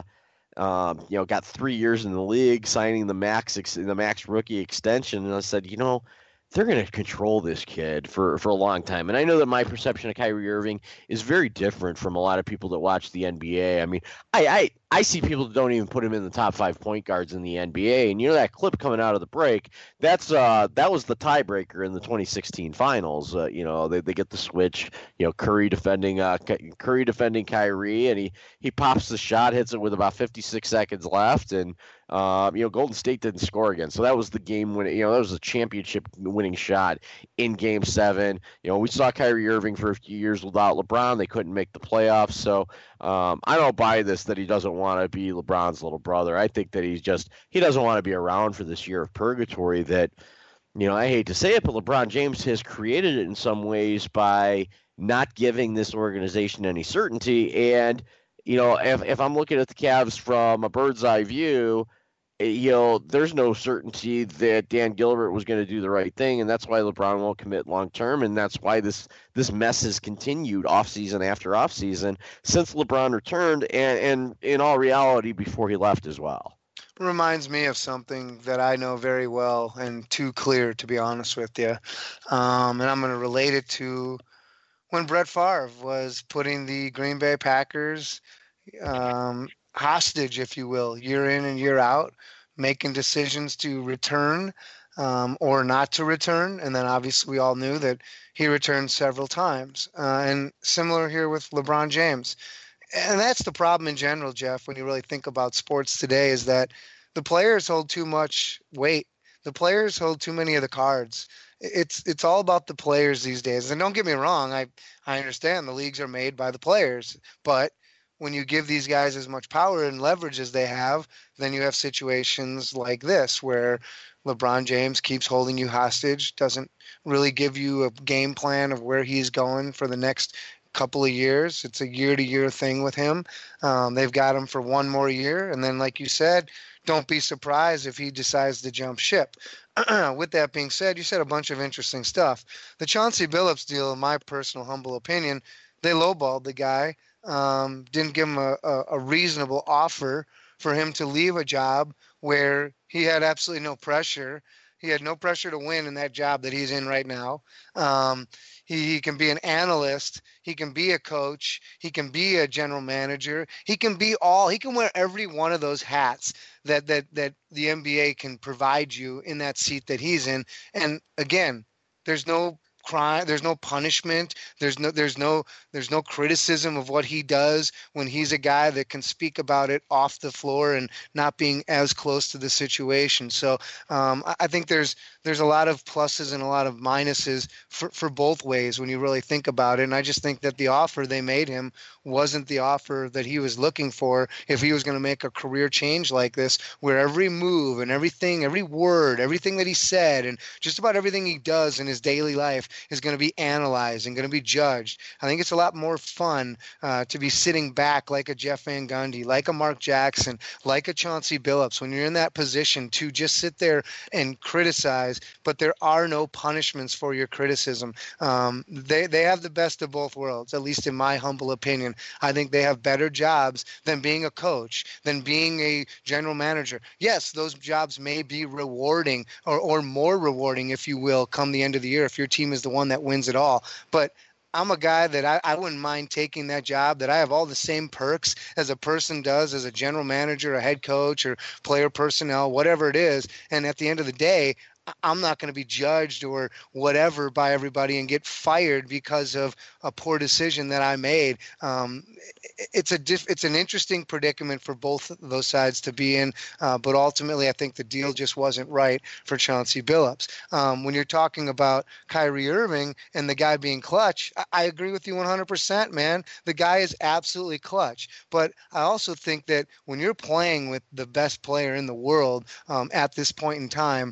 um, you know, got three years in the league, signing the max, ex- the max rookie extension. And I said, you know, they're going to control this kid for, for a long time. And I know that my perception of Kyrie Irving is very different from a lot of people that watch the N B A. I mean, I, I, I see people that don't even put him in the top five point guards in the N B A. And you know that clip coming out of the break, that's uh, that was the tiebreaker in the twenty sixteen finals. Uh, you know, they, they get the switch, you know, Curry defending uh, Curry defending Kyrie, and he, he pops the shot, hits it with about fifty-six seconds left, and Um, you know, Golden State didn't score again, so that was the game when you know that was a championship-winning shot in Game Seven. You know, we saw Kyrie Irving for a few years without LeBron; they couldn't make the playoffs. So um, I don't buy this that he doesn't want to be LeBron's little brother. I think that he's just he doesn't want to be around for this year of purgatory. That you know, I hate to say it, but LeBron James has created it in some ways by not giving this organization any certainty. And you know, if if I'm looking at the Cavs from a bird's eye view, you know, there's no certainty that Dan Gilbert was going to do the right thing, and that's why LeBron won't commit long term, and that's why this this mess has continued offseason after offseason since LeBron returned, and, and in all reality before he left as well. Reminds me of something that I know very well and too clear, to be honest with you. Um, and I'm going to relate it to when Brett Favre was putting the Green Bay Packers um, hostage, if you will, year in and year out, making decisions to return um, or not to return. And then obviously we all knew that he returned several times. Uh, and similar here with LeBron James. And that's the problem in general, Jeff, when you really think about sports today, is that the players hold too much weight. The players hold too many of the cards. It's it's all about the players these days. And don't get me wrong, I, I understand the leagues are made by the players, but when you give these guys as much power and leverage as they have, then you have situations like this where LeBron James keeps holding you hostage, doesn't really give you a game plan of where he's going for the next couple of years. It's a year-to-year thing with him. Um, they've got him for one more year, and then, like you said, don't be surprised if he decides to jump ship. With that being said, you said a bunch of interesting stuff. The Chauncey Billups deal, in my personal humble opinion, they lowballed the guy. Um, didn't give him a, a, a reasonable offer for him to leave a job where he had absolutely no pressure. He had no pressure to win in that job that he's in right now. Um, he, he can be an analyst. He can be a coach. He can be a general manager. He can be all. He can wear every one of those hats that that that the N B A can provide you in that seat that he's in. And again, there's no crime, there's no punishment, there's no there's no there's no criticism of what he does when he's a guy that can speak about it off the floor and not being as close to the situation. So um, I, I think there's there's a lot of pluses and a lot of minuses for, for both ways when you really think about it. And I just think that the offer they made him wasn't the offer that he was looking for if he was going to make a career change like this, where every move and everything, every word, everything that he said, and just about everything he does in his daily life is going to be analyzed and going to be judged. I think it's a lot more fun uh, to be sitting back like a Jeff Van Gundy, like a Mark Jackson, like a Chauncey Billups, when you're in that position to just sit there and criticize, but there are no punishments for your criticism. Um, they, they have the best of both worlds, at least in my humble opinion. I think they have better jobs than being a coach, than being a general manager. Yes, those jobs may be rewarding or, or more rewarding, if you will, come the end of the year if your team is the one that wins it all. But I'm a guy that I, I wouldn't mind taking that job, that I have all the same perks as a person does as a general manager, a head coach, or player personnel, whatever it is. And at the end of the day, I'm not going to be judged or whatever by everybody and get fired because of a poor decision that I made. Um, it's a diff- it's an interesting predicament for both of those sides to be in, uh, but ultimately I think the deal just wasn't right for Chauncey Billups. Um, when you're talking about Kyrie Irving and the guy being clutch, I, I agree with you one hundred percent, man. The guy is absolutely clutch. But I also think that when you're playing with the best player in the world um, at this point in time,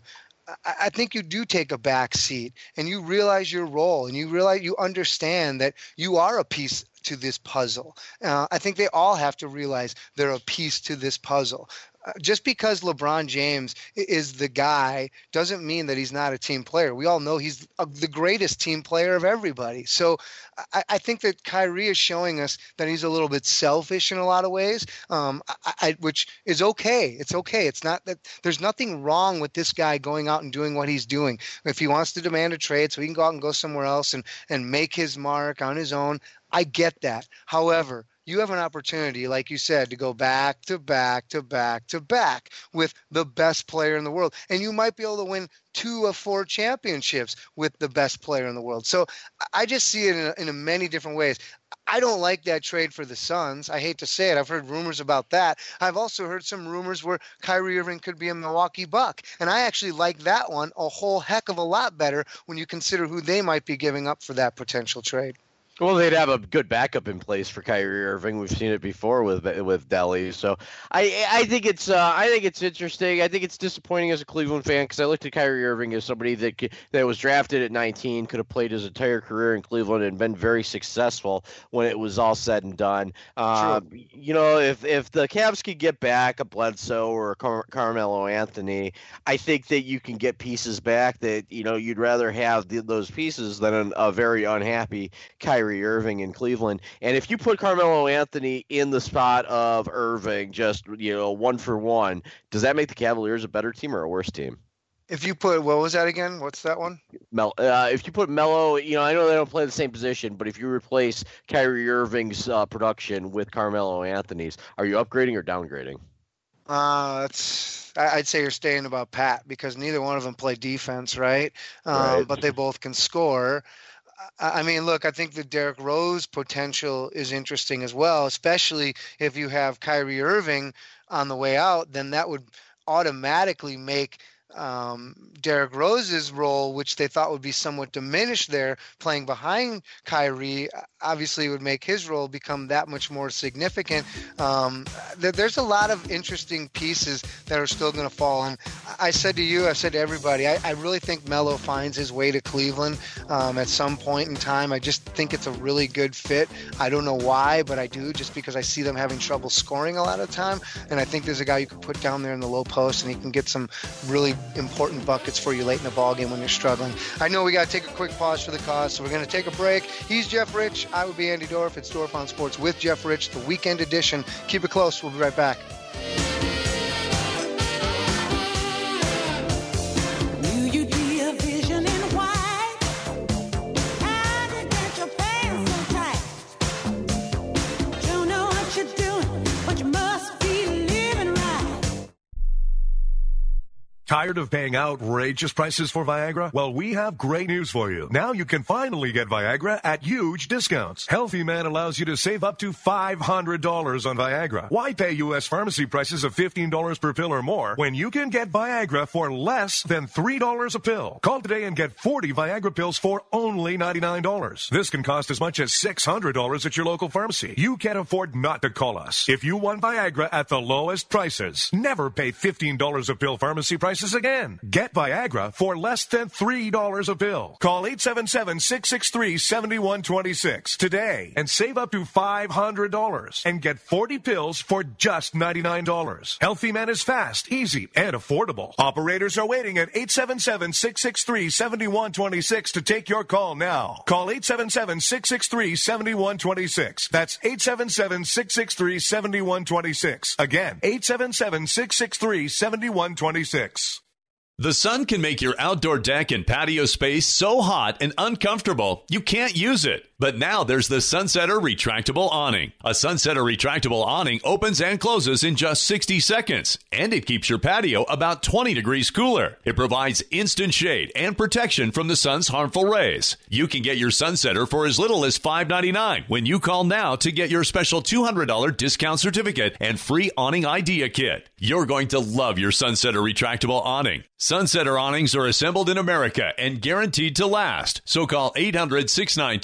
I think you do take a back seat and you realize your role and you realize you understand that you are a piece to this puzzle. Uh, I think they all have to realize they're a piece to this puzzle. Uh, just because LeBron James is the guy doesn't mean that he's not a team player. We all know he's uh, the greatest team player of everybody. So I, I think that Kyrie is showing us that he's a little bit selfish in a lot of ways, um, I, I, which is okay. It's okay. It's not that there's nothing wrong with this guy going out and doing what he's doing. If he wants to demand a trade so he can go out and go somewhere else and, and make his mark on his own, I get that. However, you have an opportunity, like you said, to go back to back to back to back with the best player in the world. And you might be able to win two of four championships with the best player in the world. So I just see it in, a, in a many different ways. I don't like that trade for the Suns. I hate to say it. I've heard rumors about that. I've also heard some rumors where Kyrie Irving could be a Milwaukee Buck. And I actually like that one a whole heck of a lot better when you consider who they might be giving up for that potential trade. Well, they'd have a good backup in place for Kyrie Irving. We've seen it before with with Delly. So I I think it's uh, I think it's interesting. I think it's disappointing as a Cleveland fan because I looked at Kyrie Irving as somebody that that was drafted at nineteen, could have played his entire career in Cleveland and been very successful when it was all said and done. Uh, you know, if if the Cavs could get back a Bledsoe or a Car- Carmelo Anthony, I think that you can get pieces back that you know you'd rather have the, those pieces than an, a very unhappy Kyrie Irving in Cleveland. And if you put Carmelo Anthony in the spot of Irving, just, you know, one for one, does that make the Cavaliers a better team or a worse team? If you put, what was that again? What's that one? Mel, uh, if you put Melo, you know, I know they don't play the same position, but if you replace Kyrie Irving's uh, production with Carmelo Anthony's, are you upgrading or downgrading? Uh, that's, I'd say you're staying about pat because neither one of them play defense, right? Um, right. But they both can score. I mean, look, I think the Derrick Rose potential is interesting as well, especially if you have Kyrie Irving on the way out, then that would automatically make um, Derrick Rose's role, which they thought would be somewhat diminished there, playing behind Kyrie, obviously would make his role become that much more significant. Um, th- there's a lot of interesting pieces that are still going to fall. And I said to you, I said to everybody, I, I really think Melo finds his way to Cleveland um, at some point in time. I just think it's a really good fit. I don't know why, but I do, just because I see them having trouble scoring a lot of the time. And I think there's a guy you can put down there in the low post and he can get some really important buckets for you late in the ball game when you're struggling. I know we got to take a quick pause for the cause, so we're going to take a break. He's Jeff Rich. I would be Andy Dorff. It's Dorff on Sports with Jeff Rich, the weekend edition. Keep it close. We'll be right back. Tired of paying outrageous prices for Viagra? Well, we have great news for you. Now you can finally get Viagra at huge discounts. Healthy Man allows you to save up to five hundred dollars on Viagra. Why pay U S pharmacy prices of fifteen dollars per pill or more when you can get Viagra for less than three dollars a pill? Call today and get forty Viagra pills for only ninety-nine dollars. This can cost as much as six hundred dollars at your local pharmacy. You can't afford not to call us. If you want Viagra at the lowest prices, never pay fifteen dollars a pill pharmacy prices again. Get Viagra for less than three dollars a pill. Call eight seven seven, six six three, seven one two six today and save up to five hundred dollars and get forty pills for just ninety-nine dollars. Healthy Man is fast, easy, and affordable. Operators are waiting at eight seven seven, six six three, seven one two six to take your call now. Call eight seven seven, six six three, seven one two six. That's eight seven seven, six six three, seven one two six. Again, eight seven seven, six six three, seven one two six. The sun can make your outdoor deck and patio space so hot and uncomfortable you can't use it. But now there's the Sunsetter Retractable Awning. A Sunsetter Retractable Awning opens and closes in just sixty seconds, and it keeps your patio about twenty degrees cooler. It provides instant shade and protection from the sun's harmful rays. You can get your Sunsetter for as little as five ninety-nine when you call now to get your special two hundred dollars discount certificate and free awning idea kit. You're going to love your Sunsetter Retractable Awning. Sunsetter awnings are assembled in America and guaranteed to last. So call eight hundred, six nine two, zero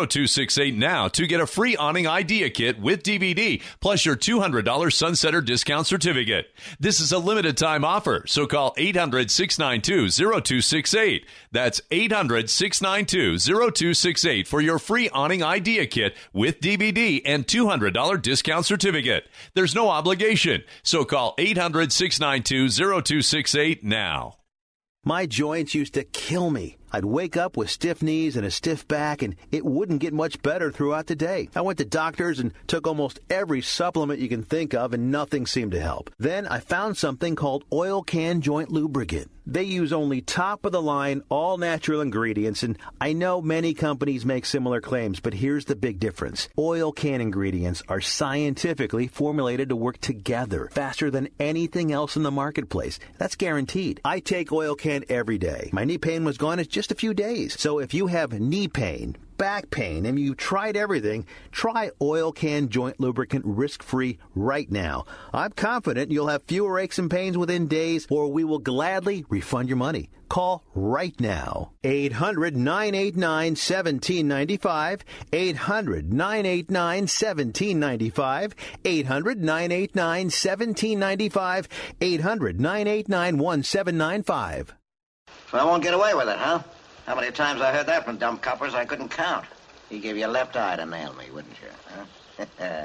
zero two six eight now to get a free awning idea kit with D V D, plus your two hundred dollars Sunsetter discount certificate. This is a limited time offer, so call eight hundred, six nine two, zero two six eight. That's eight hundred, six nine two, zero two six eight for your free awning idea kit with D V D and two hundred dollars discount certificate. There's no obligation, so call eight hundred, six nine two, zero two six eight now. My joints used to kill me. I'd wake up with stiff knees and a stiff back, and it wouldn't get much better throughout the day. I went to doctors and took almost every supplement you can think of, and nothing seemed to help. Then I found something called Oil Can Joint Lubricant. They use only top-of-the-line, all-natural ingredients, and I know many companies make similar claims, but here's the big difference. Oil Can ingredients are scientifically formulated to work together faster than anything else in the marketplace. That's guaranteed. I take Oil Can every day. My knee pain was gone in just a few days. So if you have knee pain, back pain, and you've tried everything, try Oil Can Joint Lubricant risk-free right now. I'm confident you'll have fewer aches and pains within days, or we will gladly refund your money. Call right now. eight hundred, nine eight nine, one seven nine five. eight hundred, nine eight nine, one seven nine five. eight hundred, nine eight nine, one seven nine five. eight hundred, nine eight nine, one seven nine five. So I won't get away with it, huh? How many times I heard that from dumb coppers I couldn't count. You gave your left eye to nail me, wouldn't you? Huh?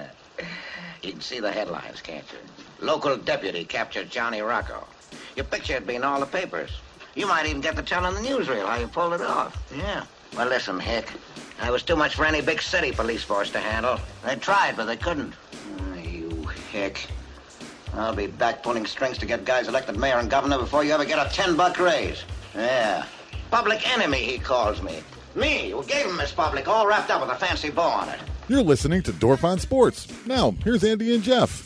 You can see the headlines, can't you? Local deputy captured Johnny Rocco. Your picture had been in all the papers. You might even get to tell on the newsreel how you pulled it off. Yeah. Well, listen, Hick. I was too much for any big city police force to handle. They tried, but they couldn't. Oh, you Hick. I'll be back pulling strings to get guys elected mayor and governor before you ever get a ten-buck raise. Yeah. Public enemy, he calls me. Me, who gave him his public, all wrapped up with a fancy bow on it. You're listening to Dorf on Sports. Now, here's Andy and Jeff.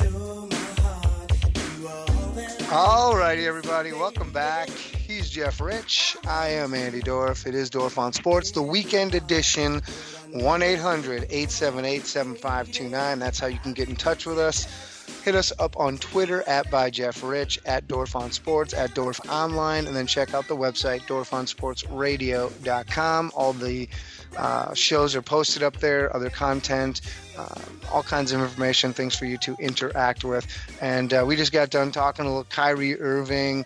All righty, everybody. Welcome back. He's Jeff Rich. I am Andy Dorf. It is Dorf on Sports, the weekend edition. one eight hundred, eight seven eight, seven five two nine. That's how you can get in touch with us. Hit us up on Twitter at by Jeff Rich, at Dorf on Sports, at Dorf Online, and then check out the website, dorf on sports radio dot com. All the uh, shows are posted up there, other content, uh, all kinds of information, things for you to interact with. And uh, we just got done talking a little Kyrie Irving.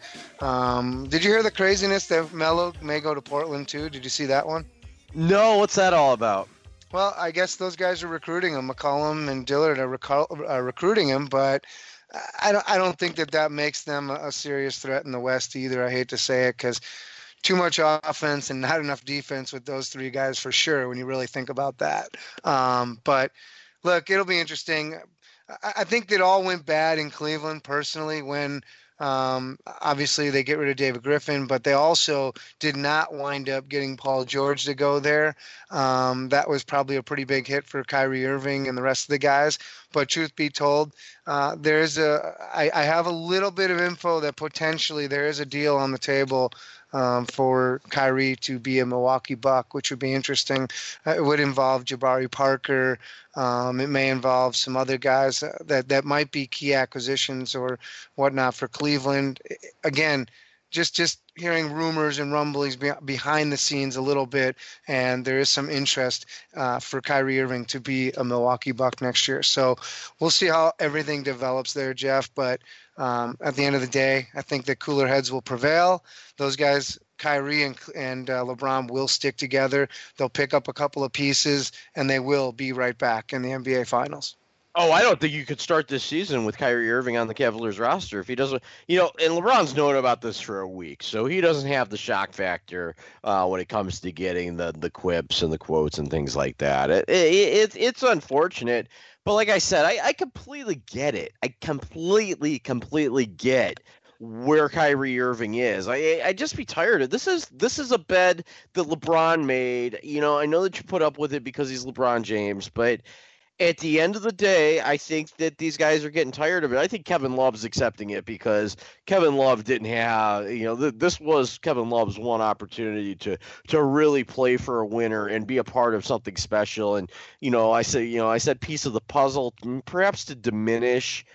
Um, did you hear the craziness that Melo may go to Portland too? Did you see that one? No, what's that all about? Well, I guess those guys are recruiting him. McCollum and Dillard are rec- uh, recruiting him, but I don't, I don't think that that makes them a serious threat in the West either. I hate to say it because too much offense and not enough defense with those three guys for sure when you really think about that. Um, but, look, it'll be interesting. I, I think that all went bad in Cleveland personally when – Um, obviously, they get rid of David Griffin, but they also did not wind up getting Paul George to go there. Um, that was probably a pretty big hit for Kyrie Irving and the rest of the guys. But truth be told, uh, there's a I, I have a little bit of info that potentially there is a deal on the table um, for Kyrie to be a Milwaukee Buck, which would be interesting. Uh, it would involve Jabari Parker. Um, it may involve some other guys that, that might be key acquisitions or whatnot for Cleveland. Again, just just hearing rumors and rumblings be, behind the scenes a little bit, and there is some interest uh, for Kyrie Irving to be a Milwaukee Buck next year. So we'll see how everything develops there, Jeff. But um, at the end of the day, I think that cooler heads will prevail. Those guys, Kyrie and, and uh, LeBron, will stick together. They'll pick up a couple of pieces, and they will be right back in the N B A Finals. Oh, I don't think you could start this season with Kyrie Irving on the Cavaliers roster if he doesn't, you know, and LeBron's known about this for a week, so he doesn't have the shock factor uh, when it comes to getting the, the quips and the quotes and things like that. It, it, it It's unfortunate, but like I said, I, I completely get it. I completely, completely get where Kyrie Irving is. I I just be tired of this. Is this is a bed that LeBron made. You know, I know that you put up with it because he's LeBron James, but at the end of the day, I think that these guys are getting tired of it. I think Kevin Love's accepting it because Kevin Love didn't have, you know, th- this was Kevin Love's one opportunity to to really play for a winner and be a part of something special. And, you know, I say, you know, I said piece of the puzzle, perhaps to diminish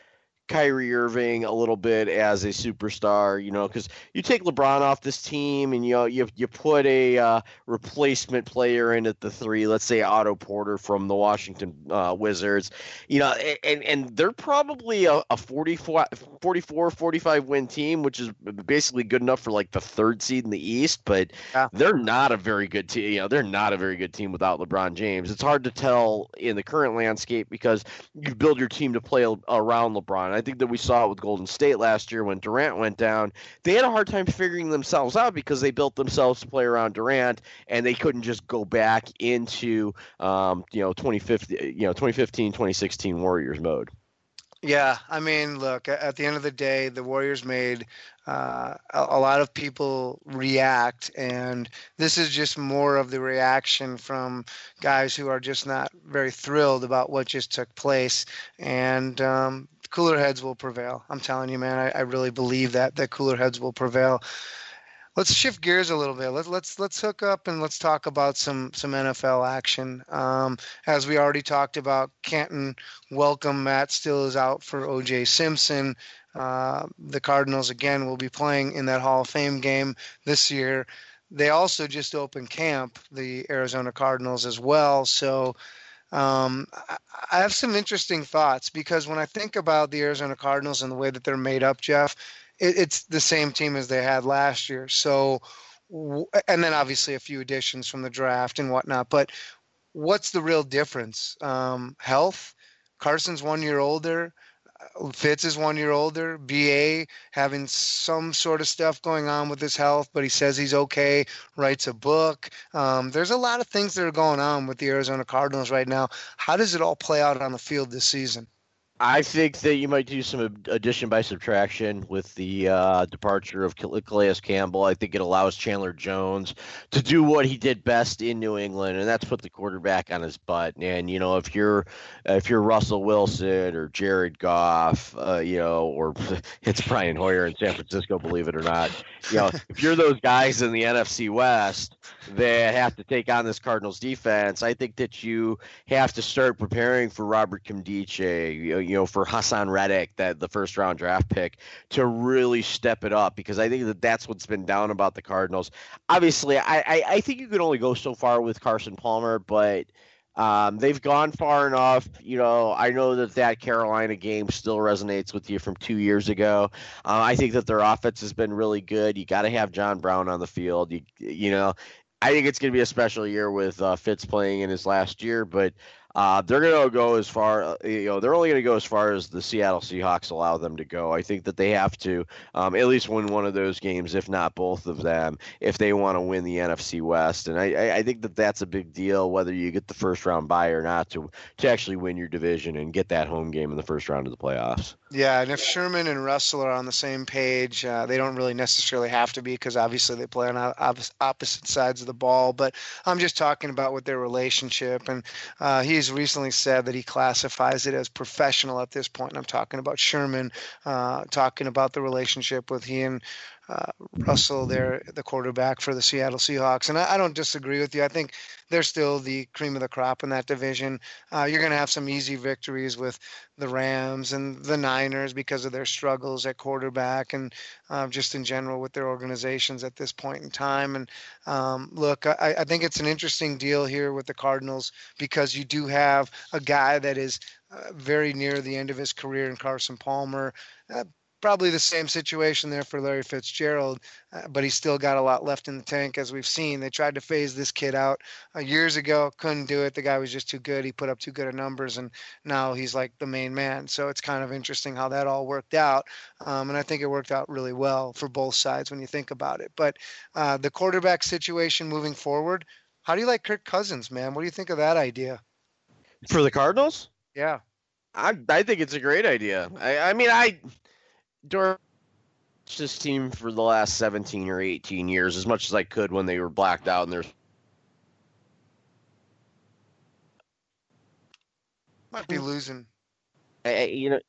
Kyrie Irving a little bit as a superstar, you know, because you take LeBron off this team and you know you you put a uh, replacement player in at the three, let's say Otto Porter from the Washington uh, Wizards, you know, and and they're probably a, a forty-four, forty-four, forty-five win team, which is basically good enough for like the third seed in the East, but yeah. they're not a very good team. You know, they're not a very good team without LeBron James. It's hard to tell in the current landscape because you build your team to play around LeBron. I think that we saw it with Golden State last year when Durant went down. They had a hard time figuring themselves out because they built themselves to play around Durant, and they couldn't just go back into um, you know twenty fifteen, you know twenty fifteen, twenty sixteen Warriors mode. Yeah, I mean, look, at the end of the day, the Warriors made uh, a, a lot of people react, and this is just more of the reaction from guys who are just not very thrilled about what just took place. And um, cooler heads will prevail. I'm telling you, man, I, I really believe that, that cooler heads will prevail. Let's shift gears a little bit. Let's let's let's hook up and let's talk about some some N F L action. Um, as we already talked about, Canton welcome Matt still is out for O J Simpson. Uh, the Cardinals again will be playing in that Hall of Fame game this year. They also just opened camp, the Arizona Cardinals as well. So um, I, I have some interesting thoughts because when I think about the Arizona Cardinals and the way that they're made up, Jeff, it's the same team as they had last year. So, and then obviously a few additions from the draft and whatnot. But what's the real difference? Um, health. Carson's one year older. Fitz is one year older. B A having some sort of stuff going on with his health, but he says he's okay. Writes a book. Um, there's a lot of things that are going on with the Arizona Cardinals right now. How does it all play out on the field this season? I think that you might do some addition by subtraction with the uh, departure of Calais Campbell. I think it allows Chandler Jones to do what he did best in New England, and that's put the quarterback on his butt. And you know, if you're if you're Russell Wilson or Jared Goff, uh, you know, or it's Brian Hoyer in San Francisco, believe it or not, you know, if you're those guys in the N F C West that have to take on this Cardinals defense, I think that you have to start preparing for Robert Nkemdiche, you know, you know, for Hassan Reddick, that the first round draft pick, to really step it up, because I think that that's what's been down about the Cardinals. Obviously, I, I, I think you can only go so far with Carson Palmer, but um, they've gone far enough. You know, I know that that Carolina game still resonates with you from two years ago. Uh, I think that their offense has been really good. You got to have John Brown on the field. You, you know, I think it's going to be a special year with uh, Fitz playing in his last year, but Uh, they're going to go as far, you know, they're only going to go as far as the Seattle Seahawks allow them to go. I think that they have to um, at least win one of those games, if not both of them, if they want to win the N F C West. And I, I think that that's a big deal, whether you get the first round bye or not, to to actually win your division and get that home game in the first round of the playoffs. Yeah, and if Sherman and Russell are on the same page, uh, they don't really necessarily have to be, because obviously they play on op- opposite sides of the ball. But I'm just talking about with their relationship. And uh, he's recently said that he classifies it as professional at this point. And I'm talking about Sherman, uh, talking about the relationship with he and Uh, Russell there, the quarterback for the Seattle Seahawks. And I, I don't disagree with you. I think they're still the cream of the crop in that division. Uh, you're going to have some easy victories with the Rams and the Niners because of their struggles at quarterback and uh, just in general with their organizations at this point in time. And um, look, I, I think it's an interesting deal here with the Cardinals because you do have a guy that is uh, very near the end of his career in Carson Palmer. Uh, Probably the same situation there for Larry Fitzgerald, uh, but he's still got a lot left in the tank, as we've seen. They tried to phase this kid out uh, years ago, couldn't do it. The guy was just too good. He put up too good of numbers, and now he's like the main man. So it's kind of interesting how that all worked out, um, and I think it worked out really well for both sides when you think about it. But uh, the quarterback situation moving forward, how do you like Kirk Cousins, man? What do you think of that idea? For the Cardinals? Yeah. I, I think it's a great idea. I, I mean, I... During this team for the last seventeen or eighteen years, as much as I could when they were blacked out and there's might be losing. I, you know,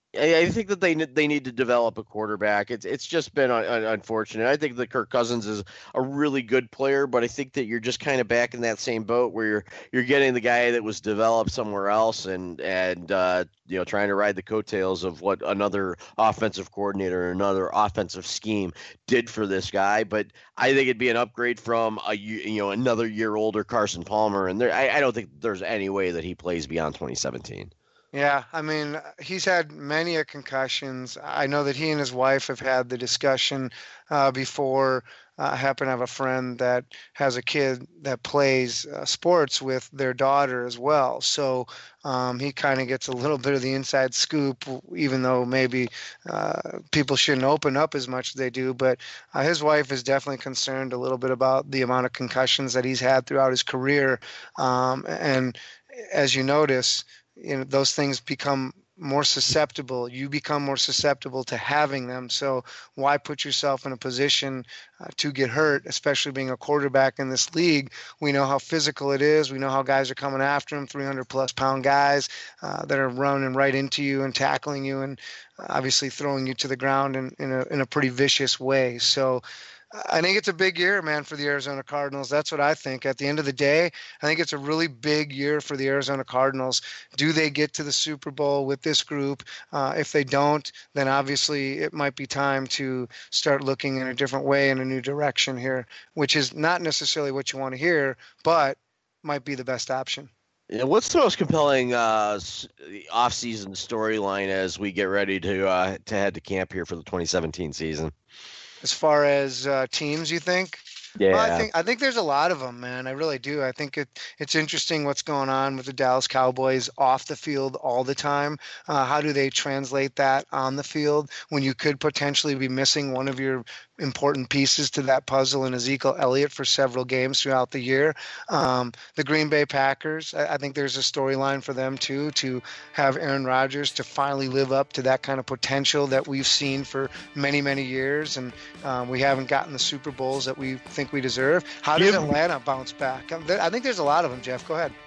I, I think that they they need to develop a quarterback. It's it's just been un, un, unfortunate. I think that Kirk Cousins is a really good player, but I think that you're just kind of back in that same boat where you're you're getting the guy that was developed somewhere else and and uh, you know trying to ride the coattails of what another offensive coordinator, another offensive scheme did for this guy. But I think it'd be an upgrade from a you know another year older Carson Palmer, and there I, I don't think there's any way that he plays beyond twenty seventeen. Yeah, I mean, he's had many a concussions. I know that he and his wife have had the discussion uh, before. Uh, I happen to have a friend that has a kid that plays uh, sports with their daughter as well. So um, he kind of gets a little bit of the inside scoop, even though maybe uh, people shouldn't open up as much as they do. But uh, his wife is definitely concerned a little bit about the amount of concussions that he's had throughout his career. Um, and as you notice, you know, those things become more susceptible. You become more susceptible to having them. So why put yourself in a position uh, to get hurt, especially being a quarterback in this league? We know how physical it is. We know how guys are coming after him, three hundred plus pound guys uh, that are running right into you and tackling you and obviously throwing you to the ground in, in, a, in a pretty vicious way. So I think it's a big year, man, for the Arizona Cardinals. That's what I think. At the end of the day, I think it's a really big year for the Arizona Cardinals. Do they get to the Super Bowl with this group? Uh, if they don't, then obviously it might be time to start looking in a different way, in a new direction here, which is not necessarily what you want to hear, but might be the best option. Yeah, what's the most compelling uh, off-season storyline as we get ready to uh, to head to camp here for the twenty seventeen season? As far as uh, teams, you think? Yeah. Well, I think I think there's a lot of them, man. I really do. I think it it's interesting what's going on with the Dallas Cowboys off the field all the time. Uh, how do they translate that on the field when you could potentially be missing one of your important pieces to that puzzle in Ezekiel Elliott for several games throughout the year? Um, the Green Bay Packers, I, I think there's a storyline for them too, to have Aaron Rodgers to finally live up to that kind of potential that we've seen for many, many years, and um, we haven't gotten the Super Bowls that we think we deserve. How does Atlanta bounce back? I think there's a lot of them, Jeff. Go ahead.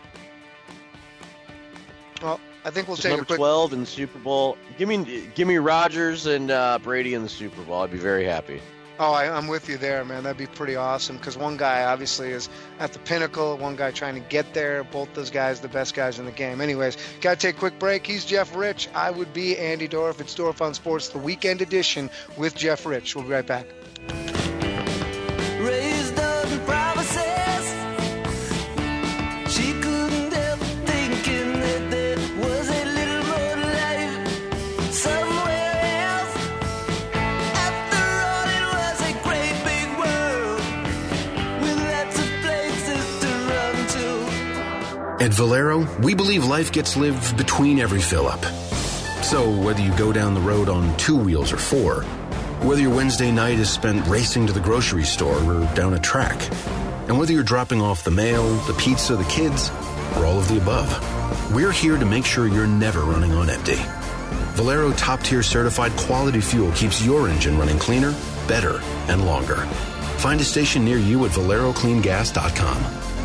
Well, I think we'll Just take number a quick twelve in the Super Bowl. Give me, give me Rodgers and uh, Brady in the Super Bowl. I'd be very happy. Oh, I, I'm with you there, man. That'd be pretty awesome because one guy obviously is at the pinnacle, one guy trying to get there. Both those guys, the best guys in the game. Anyways, got to take a quick break. He's Jeff Rich. I would be Andy Dorff. It's Dorff on Sports, the weekend edition with Jeff Rich. We'll be right back. Raised up in promises, she couldn't help thinking that there was a little more life somewhere else. After all, it was a great big world with lots of places to run to. At Valero, we believe life gets lived between every fill-up. So whether you go down the road on two wheels or four, whether your Wednesday night is spent racing to the grocery store or down a track, and whether you're dropping off the mail, the pizza, the kids, or all of the above, we're here to make sure you're never running on empty. Valero top-tier certified quality fuel keeps your engine running cleaner, better, and longer. Find a station near you at valero clean gas dot com.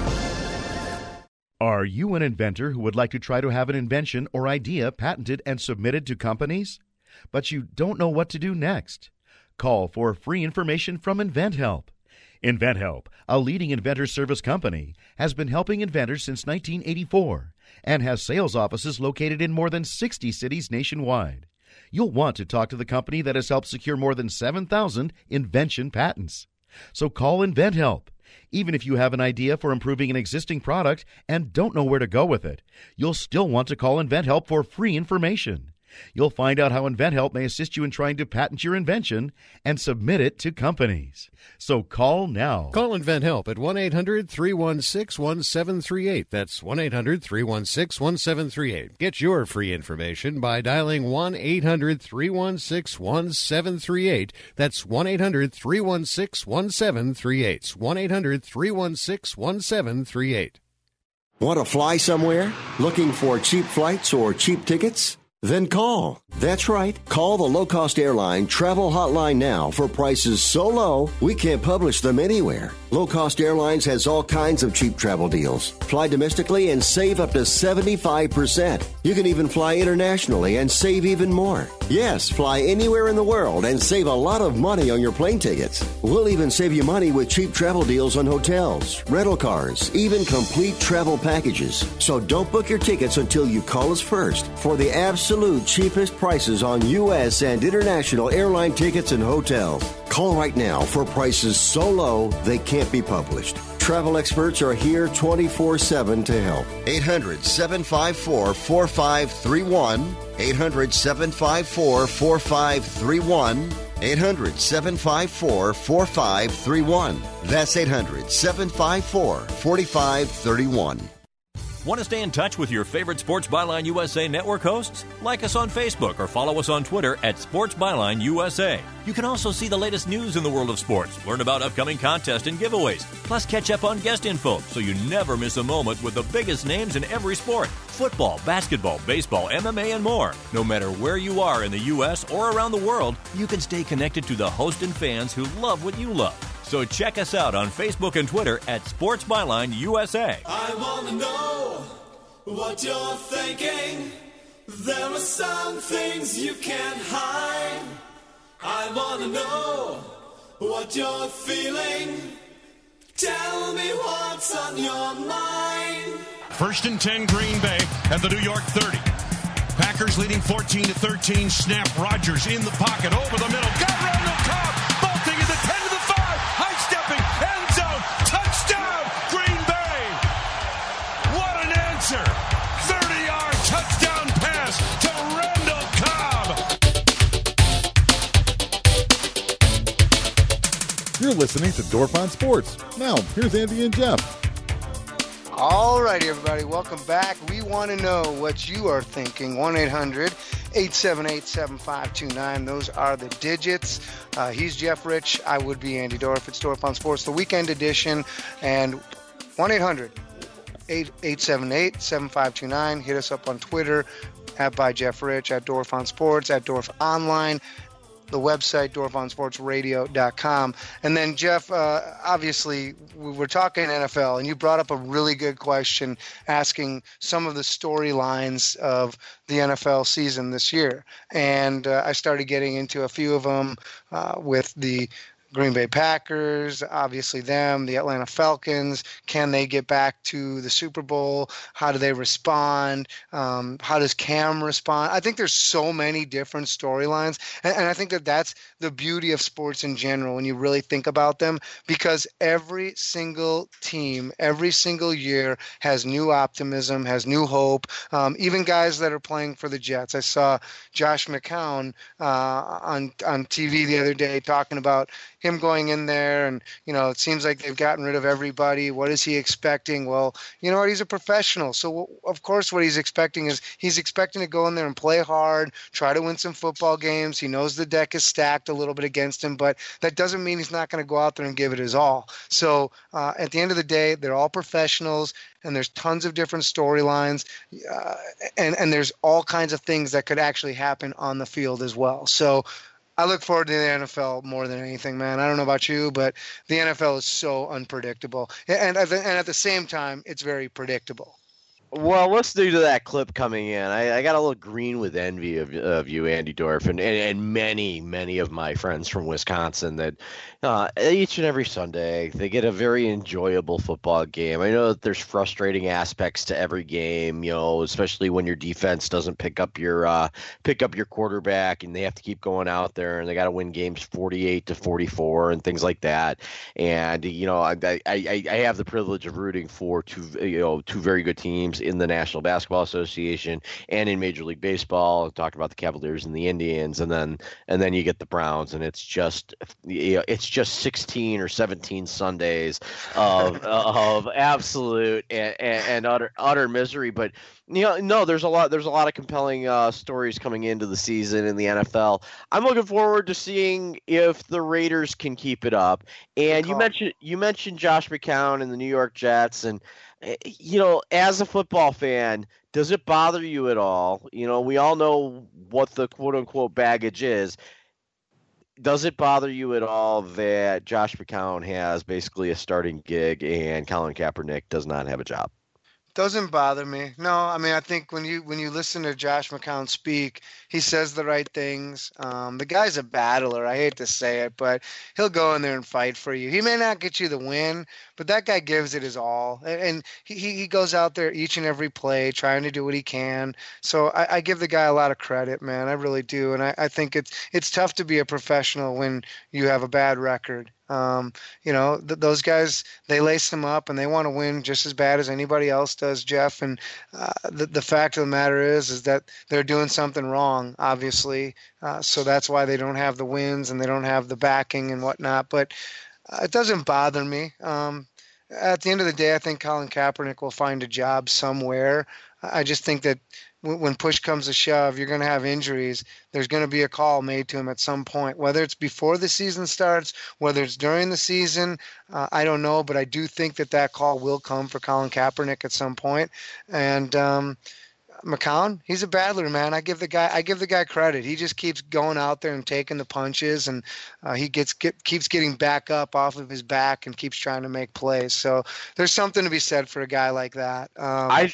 Are you an inventor who would like to try to have an invention or idea patented and submitted to companies, but you don't know what to do next? Call for free information from InventHelp. InventHelp, a leading inventor service company, has been helping inventors since nineteen eighty-four and has sales offices located in more than sixty cities nationwide. You'll want to talk to the company that has helped secure more than seven thousand invention patents. So call InventHelp. Even if you have an idea for improving an existing product and don't know where to go with it, you'll still want to call InventHelp for free information. You'll find out how InventHelp may assist you in trying to patent your invention and submit it to companies. So call now. Call InventHelp at one eight hundred three one six one seven three eight. That's one eight hundred three one six one seven three eight. Get your free information by dialing one eight hundred three one six one seven three eight. That's one eight hundred three one six one seven three eight. one eight hundred three one six one seven three eight. Want to fly somewhere? Looking for cheap flights or cheap tickets? Then call. That's right. Call the low-cost airline travel hotline now for prices so low we can't publish them anywhere. Low-cost airlines has all kinds of cheap travel deals. Fly domestically and save up to seventy-five percent. You can even fly internationally and save even more. Yes, fly anywhere in the world and save a lot of money on your plane tickets. We'll even save you money with cheap travel deals on hotels, rental cars, even complete travel packages. So don't book your tickets until you call us first for the absolute cheapest prices on U S and international airline tickets and hotels. Call right now for prices so low they can't be published. Travel experts are here twenty-four seven to help. eight hundred, seven five four, four five three one. eight hundred, seven five four, four five three one. eight hundred, seven five four, four five three one. That's eight hundred, seven five four, four five three one. Want to stay in touch with your favorite Sports Byline U S A network hosts? Like us on Facebook or follow us on Twitter at Sports Byline U S A. You can also see the latest news in the world of sports, learn about upcoming contests and giveaways, plus catch up on guest info so you never miss a moment with the biggest names in every sport. Football, basketball, baseball, M M A, and more. No matter where you are in the U S or around the world, you can stay connected to the host and fans who love what you love. So check us out on Facebook and Twitter at Sports Byline U S A. I wanna know what you're thinking. There are some things you can't hide. I wanna know what you're feeling. Tell me what's on your mind. First and ten, Green Bay at the New York thirty. Packers leading fourteen to thirteen. Snap. Rodgers in the pocket over the middle. Got Randall Cobb bolting in the ten to the five. High stepping end zone. Touchdown, Green Bay. What an answer. thirty-yard touchdown pass to Randall Cobb. You're listening to Dorf on Sports. Now, here's Andy and Jeff. All righty, everybody. Welcome back. We want to know what you are thinking. one eight hundred, eight seven eight, seven five two nine. Those are the digits. Uh, he's Jeff Rich. I would be Andy Dorf. It's Dorf on Sports, the weekend edition. And one eight hundred, eight seven eight, seven five two nine. Hit us up on Twitter at by Jeff Rich, at Dorf on Sports, at Dorf Online. The website, dorf on sports radio dot com. And then, Jeff, uh, obviously, we were talking N F L, and you brought up a really good question asking some of the storylines of the N F L season this year. And uh, I started getting into a few of them uh, with the Green Bay Packers, obviously them, the Atlanta Falcons. Can they get back to the Super Bowl? How do they respond? Um, how does Cam respond? I think there's so many different storylines, and, and I think that that's the beauty of sports in general when you really think about them, because every single team, every single year has new optimism, has new hope. Um, even guys that are playing for the Jets. I saw Josh McCown uh, on on T V the other day talking about him going in there, and, you know, it seems like they've gotten rid of everybody. What is he expecting? Well, you know what? He's a professional. So, of course, what he's expecting is he's expecting to go in there and play hard, try to win some football games. He knows the deck is stacked a little bit against him, but that doesn't mean he's not going to go out there and give it his all. So, uh, at the end of the day, they're all professionals, and there's tons of different storylines, uh, and, and there's all kinds of things that could actually happen on the field as well. So, I look forward to the N F L more than anything, man. I don't know about you, but the N F L is so unpredictable. And at the, and at the same time, it's very predictable. Well, let's do to that clip coming in. I, I got a little green with envy of, of you, Andy Dorf, and, and, and many, many of my friends from Wisconsin that uh, each and every Sunday they get a very enjoyable football game. I know that there's frustrating aspects to every game, you know, especially when your defense doesn't pick up your uh, pick up your quarterback, and they have to keep going out there, and they got to win games forty-eight to forty-four and things like that. And you know, I I, I have the privilege of rooting for two you know two very good teams in the National Basketball Association and in Major League Baseball. Talking about the Cavaliers and the Indians, and then and then you get the Browns, and it's just you know, it's just sixteen or seventeen Sundays of of absolute and, and, and utter utter misery. But you know, no, there's a lot there's a lot of compelling uh, stories coming into the season in the N F L. I'm looking forward to seeing if the Raiders can keep it up. And you mentioned you mentioned Josh McCown and the New York Jets, and you know, as a football fan, does it bother you at all? You know, we all know what the quote-unquote baggage is. Does it bother you at all that Josh McCown has basically a starting gig and Colin Kaepernick does not have a job? Doesn't bother me. No, I mean, I think when you when you listen to Josh McCown speak, he says the right things. Um, the guy's a battler. I hate to say it, but he'll go in there and fight for you. He may not get you the win, but that guy gives it his all. And, and he, he goes out there each and every play trying to do what he can. So I, I give the guy a lot of credit, man. I really do. And I, I think it's it's tough to be a professional when you have a bad record. Um, you know, th- those guys, they lace them up and they want to win just as bad as anybody else does, Jeff. And uh, the, the fact of the matter is, is that they're doing something wrong, obviously. Uh, so that's why they don't have the wins and they don't have the backing and whatnot. But uh, it doesn't bother me. Um, at the end of the day, I think Colin Kaepernick will find a job somewhere. I just think that when push comes to shove, you're going to have injuries. There's going to be a call made to him at some point, whether it's before the season starts, whether it's during the season. Uh, I don't know, but I do think that that call will come for Colin Kaepernick at some point. And um, McCown, he's a battler, man. I give the guy, I give the guy credit. He just keeps going out there and taking the punches, and uh, he gets get, keeps getting back up off of his back and keeps trying to make plays. So there's something to be said for a guy like that. Um, I.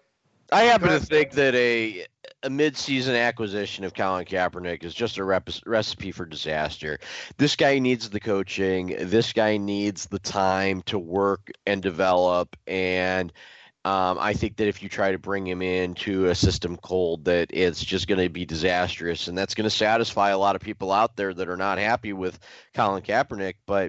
I happen to think that a a mid-season acquisition of Colin Kaepernick is just a rep- recipe for disaster. This guy needs the coaching. This guy needs the time to work and develop. And um, I think that if you try to bring him into a system cold, that it's just going to be disastrous. And that's going to satisfy a lot of people out there that are not happy with Colin Kaepernick. But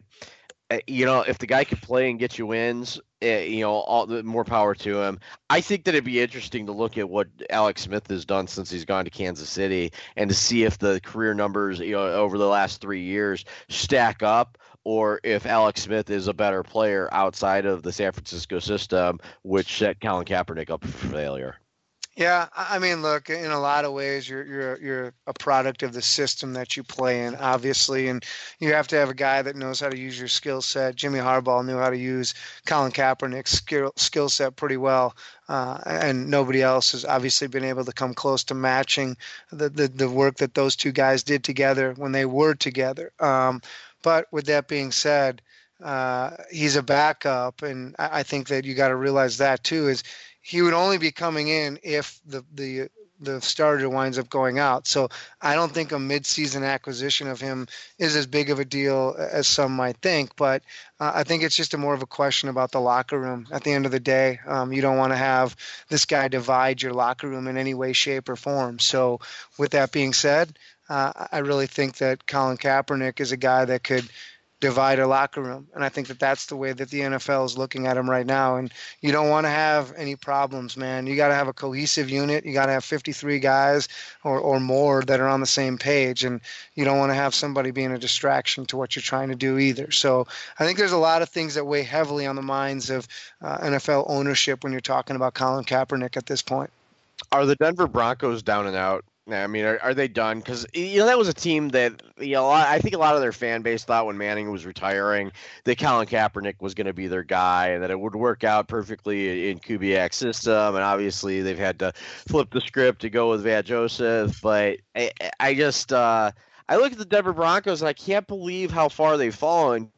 you know, if the guy can play and get you wins, you know, all the more power to him. I think that it'd be interesting to look at what Alex Smith has done since he's gone to Kansas City and to see if the career numbers, you know, over the last three years stack up, or if Alex Smith is a better player outside of the San Francisco system, which set Colin Kaepernick up for failure. Yeah, I mean, look, in a lot of ways, you're you're you're a product of the system that you play in, obviously, and you have to have a guy that knows how to use your skill set. Jimmy Harbaugh knew how to use Colin Kaepernick's skill skill set pretty well, uh, and nobody else has obviously been able to come close to matching the the, the work that those two guys did together when they were together. Um, but with that being said, uh, he's a backup, and I, I think that you got to realize that too is. He would only be coming in if the, the the starter winds up going out. So I don't think a mid-season acquisition of him is as big of a deal as some might think. But uh, I think it's just a more of a question about the locker room. At the end of the day, um, you don't want to have this guy divide your locker room in any way, shape, or form. So with that being said, uh, I really think that Colin Kaepernick is a guy that could – divide a locker room. And I think that that's the way that the N F L is looking at him right now. And you don't want to have any problems, man. You got to have a cohesive unit. You got to have fifty-three guys or, or more that are on the same page. And you don't want to have somebody being a distraction to what you're trying to do either. So I think there's a lot of things that weigh heavily on the minds of uh, N F L ownership when you're talking about Colin Kaepernick at this point. Are the Denver Broncos down and out? I mean, are, are they done? Because, you know, that was a team that, you know, I think a lot of their fan base thought when Manning was retiring that Colin Kaepernick was going to be their guy and that it would work out perfectly in Kubiak's system. And obviously they've had to flip the script to go with Van Joseph. But I, I just, uh, I look at the Denver Broncos and I can't believe how far they've fallen.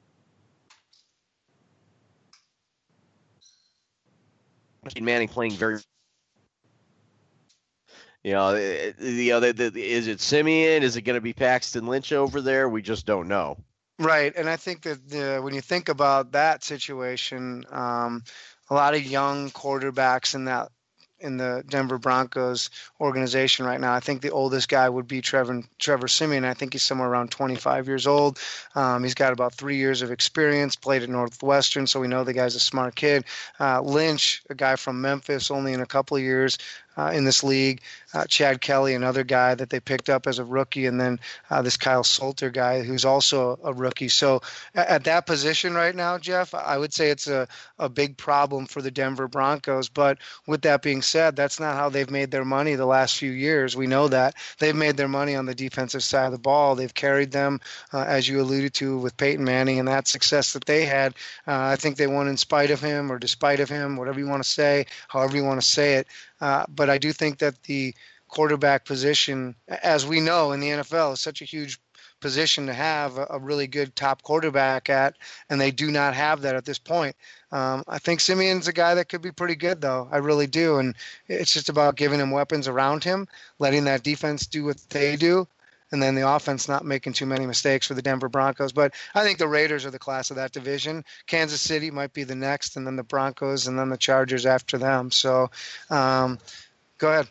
Manning playing very You know, the other is it Simeon? Is it going to be Paxton Lynch over there? We just don't know. Right, and I think that uh, when you think about that situation, um, a lot of young quarterbacks in that in the Denver Broncos organization right now. I think the oldest guy would be Trevor Trevor Siemian. I think he's somewhere around twenty-five years old. Um, he's got about three years of experience, played at Northwestern, so we know the guy's a smart kid. Uh, Lynch, a guy from Memphis, only in a couple of years. uh, in this league. Uh, Chad Kelly, another guy that they picked up as a rookie, and then uh, this Kyle Salter guy who's also a rookie. So at, at that position right now, Jeff, I would say it's a, a big problem for the Denver Broncos. But with that being said, that's not how they've made their money the last few years. We know that. They've made their money on the defensive side of the ball. They've carried them, uh, as you alluded to, with Peyton Manning and that success that they had. Uh, I think they won in spite of him or despite of him, whatever you want to say, however you want to say it. Uh, but I do think that the quarterback position, as we know in the N F L, is such a huge position to have a, a really good top quarterback at, and they do not have that at this point. Um, I think Simeon's a guy that could be pretty good, though. I really do. And it's just about giving him weapons around him, letting that defense do what they do, and then the offense not making too many mistakes for the Denver Broncos. But I think the Raiders are the class of that division. Kansas City might be the next, and then the Broncos, and then the Chargers after them. So um, go ahead.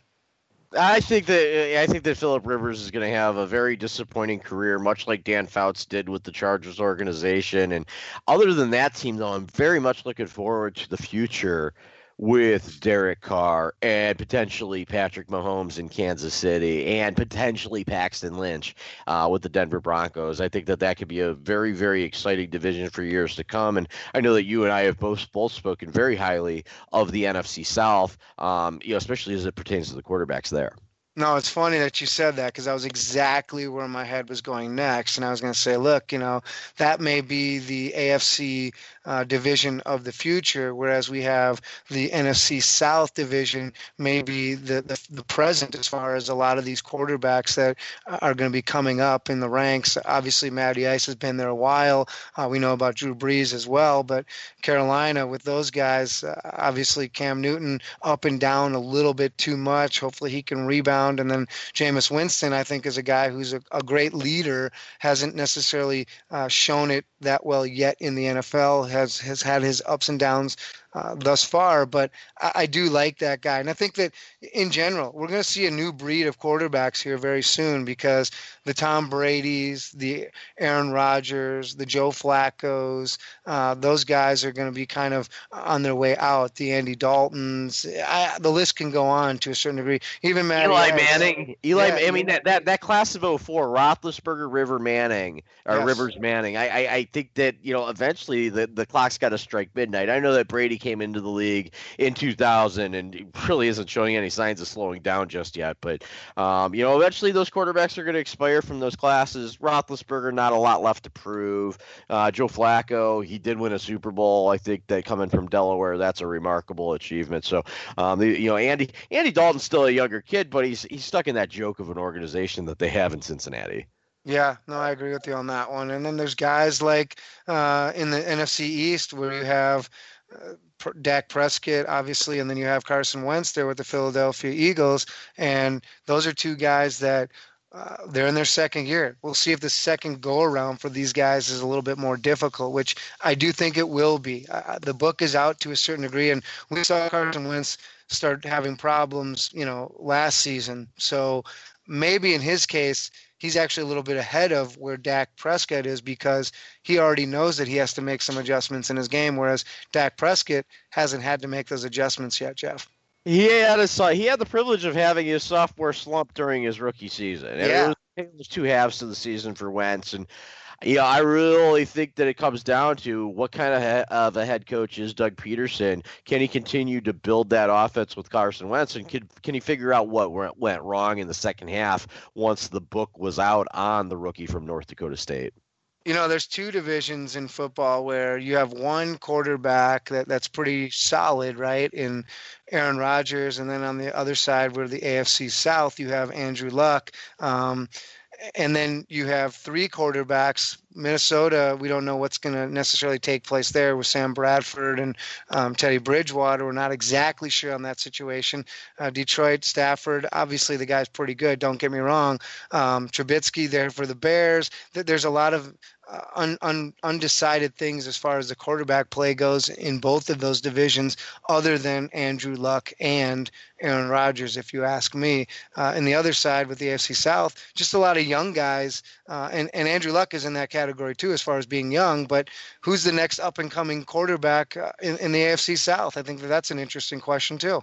I think that I think that Phillip Rivers is going to have a very disappointing career, much like Dan Fouts did with the Chargers organization. And other than that team, though, I'm very much looking forward to the future with Derek Carr and potentially Patrick Mahomes in Kansas City and potentially Paxton Lynch uh, with the Denver Broncos. I think that that could be a very, very exciting division for years to come. And I know that you and I have both both spoken very highly of the N F C South, um, you know, especially as it pertains to the quarterbacks there. No, it's funny that you said that because that was exactly where my head was going next. And I was going to say, look, you know, that may be the A F C uh, division of the future, whereas we have the N F C South division, maybe the, the, the present as far as a lot of these quarterbacks that are going to be coming up in the ranks. Obviously, Matty Ice has been there a while. Uh, we know about Drew Brees as well. But Carolina, with those guys, uh, obviously Cam Newton up and down a little bit too much. Hopefully he can rebound. And then Jameis Winston, I think, is a guy who's a, a great leader, hasn't necessarily uh, shown it that well yet in the N F L, has, has had his ups and downs Uh, thus far, but I, I do like that guy. And I think that in general, we're going to see a new breed of quarterbacks here very soon because the Tom Brady's, the Aaron Rodgers, the Joe Flacco's, uh, those guys are going to be kind of on their way out. The Andy Daltons, I, the list can go on to a certain degree. Even Matty Eli Ice. Manning. Eli, Yeah, I mean, that, that, that class of oh four, Roethlisberger, River Manning, or Yes. Rivers Manning. I, I, I think that, you know, eventually the, the clock's got to strike midnight. I know that Brady came into the league in two thousand and really isn't showing any signs of slowing down just yet. But, um, you know, eventually those quarterbacks are going to expire from those classes. Roethlisberger, not a lot left to prove. Uh, Joe Flacco, he did win a Super Bowl. I think that coming from Delaware, that's a remarkable achievement. So, um, the, you know, Andy Andy Dalton's still a younger kid, but he's he's stuck in that joke of an organization that they have in Cincinnati. Yeah, no, I agree with you on that one. And then there's guys like uh, in the N F C East where you have uh, Dak Prescott, obviously, and then you have Carson Wentz there with the Philadelphia Eagles. And those are two guys that uh, they're in their second year. We'll see if the second go around for these guys is a little bit more difficult, which I do think it will be. Uh, the book is out to a certain degree, and we saw Carson Wentz start having problems, you know, last season. So maybe in his case, he's actually a little bit ahead of where Dak Prescott is because he already knows that he has to make some adjustments in his game, whereas Dak Prescott hasn't had to make those adjustments yet, Jeff. He had a, he had the privilege of having his sophomore slump during his rookie season. And Yeah. it, was, it was two halves to the season for Wentz. And, you know, I really think that it comes down to what kind of, he, of a head coach is Doug Peterson. Can he continue to build that offense with Carson Wentz? And can, can he figure out what went, went wrong in the second half once the book was out on the rookie from North Dakota State? You know, there's two divisions in football where you have one quarterback that, that's pretty solid, right, in Aaron Rodgers, and then on the other side where the A F C South, you have Andrew Luck. Um, and then you have three quarterbacks. Minnesota, we don't know what's going to necessarily take place there with Sam Bradford and um, Teddy Bridgewater. We're not exactly sure on that situation. Uh, Detroit, Stafford, obviously the guy's pretty good, don't get me wrong. Um, Trubisky there for the Bears. There's a lot of uh, un, un, undecided things as far as the quarterback play goes in both of those divisions other than Andrew Luck and Aaron Rodgers, if you ask me. Uh, and the other side with the A F C South, just a lot of young guys, uh, and, and Andrew Luck is in that category too as far as being young, but who's the next up-and-coming quarterback uh, in, in the A F C South? I think that that's an interesting question too.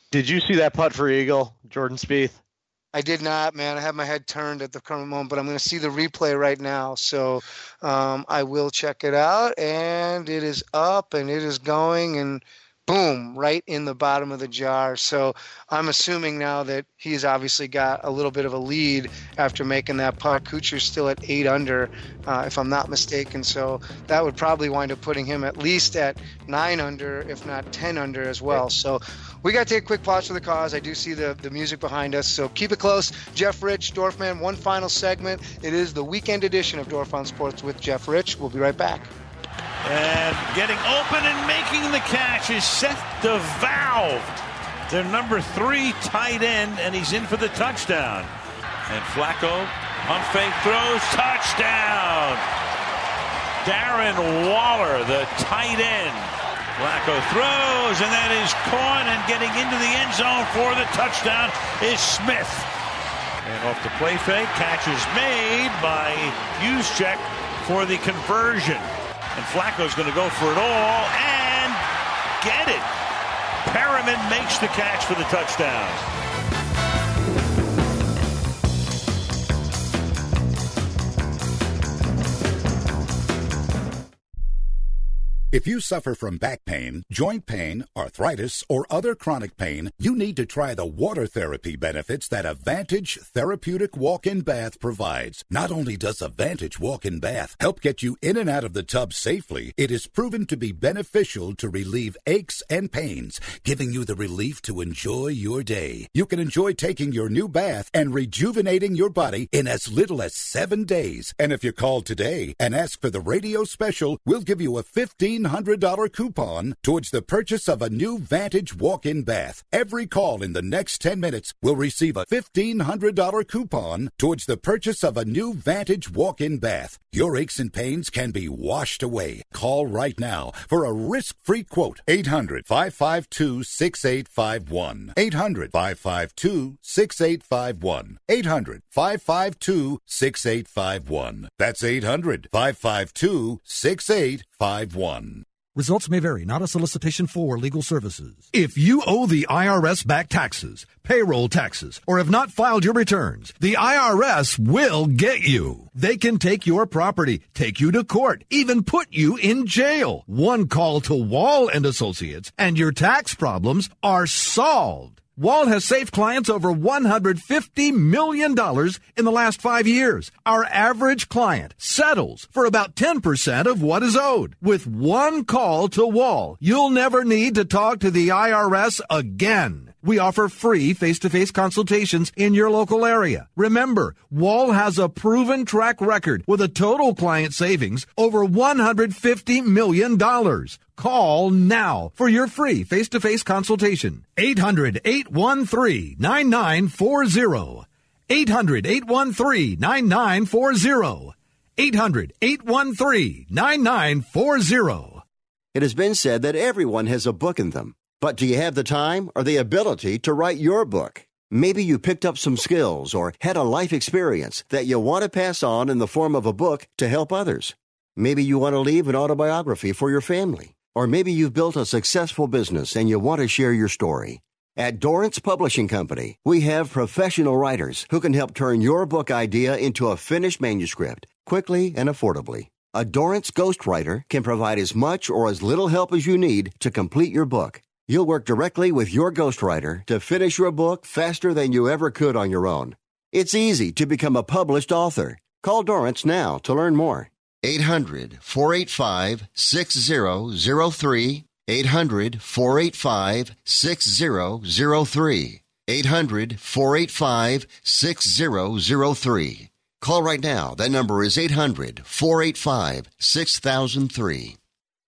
Did you see that putt for eagle, Jordan Spieth? I did not, man. I have my head turned at the current moment, but I'm going to see the replay right now. So um, I will check it out, and it is up, and it is going, and boom, right in the bottom of the jar. So I'm assuming now that he's obviously got a little bit of a lead after making that putt. Kuchar's still at eight under, uh, if I'm not mistaken. So that would probably wind up putting him at least at nine under, if not ten under as well. So we got to take a quick pause for the cause. I do see the, the music behind us, so keep it close. Jeff Rich, Dorfman, one final segment. It is the weekend edition of Dorf on Sports with Jeff Rich. We'll be right back. And getting open and making the catch is Seth DeValve, their number three tight end, and he's in for the touchdown. And Flacco, on fake throws, touchdown. Darren Waller, the tight end. Flacco throws, and that is caught, and getting into the end zone for the touchdown is Smith. And off the play fake, catch is made by Juszczyk for the conversion. And Flacco's going to go for it all and get it. Perriman makes the catch for the touchdown. If you suffer from back pain, joint pain, arthritis, or other chronic pain, you need to try the water therapy benefits that Advantage Therapeutic Walk-In Bath provides. Not only does Advantage Walk-In Bath help get you in and out of the tub safely, it is proven to be beneficial to relieve aches and pains, giving you the relief to enjoy your day. You can enjoy taking your new bath and rejuvenating your body in as little as seven days. And if you call today and ask for the radio special, we'll give you a fifteen hundred dollars coupon towards the purchase of a new Vantage walk-in bath. Every call in the next ten minutes will receive a fifteen hundred dollars coupon towards the purchase of a new Vantage walk-in bath. Your aches and pains can be washed away. Call right now for a risk-free quote. eight hundred, five five two, six eight five one. eight hundred, five five two, six eight five one. eight hundred, five five two, six eight five one. That's eight hundred, five five two, six eight five one. Results may vary, not a solicitation for legal services. If you owe the I R S back taxes, payroll taxes, or have not filed your returns, the I R S will get you. They can take your property, take you to court, even put you in jail. One call to Wall and Associates, and your tax problems are solved. Wall has saved clients over one hundred fifty million dollars in the last five years. Our average client settles for about ten percent of what is owed. With one call to Wall, you'll never need to talk to the I R S again. We offer free face-to-face consultations in your local area. Remember, Wall has a proven track record with a total client savings over one hundred fifty million dollars. Call now for your free face-to-face consultation. eight hundred, eight one three, nine nine four zero. eight hundred, eight one three, nine nine four zero. eight hundred, eight one three, nine nine four zero. It has been said that everyone has a book in them. But do you have the time or the ability to write your book? Maybe you picked up some skills or had a life experience that you want to pass on in the form of a book to help others. Maybe you want to leave an autobiography for your family. Or maybe you've built a successful business and you want to share your story. At Dorrance Publishing Company, we have professional writers who can help turn your book idea into a finished manuscript quickly and affordably. A Dorrance ghostwriter can provide as much or as little help as you need to complete your book. You'll work directly with your ghostwriter to finish your book faster than you ever could on your own. It's easy to become a published author. Call Dorrance now to learn more. eight hundred, four eight five, six zero zero three. eight hundred, four eight five, six zero zero three. eight hundred, four eight five, six zero zero three. Call right now. That number is eight hundred, four eight five, six thousand three.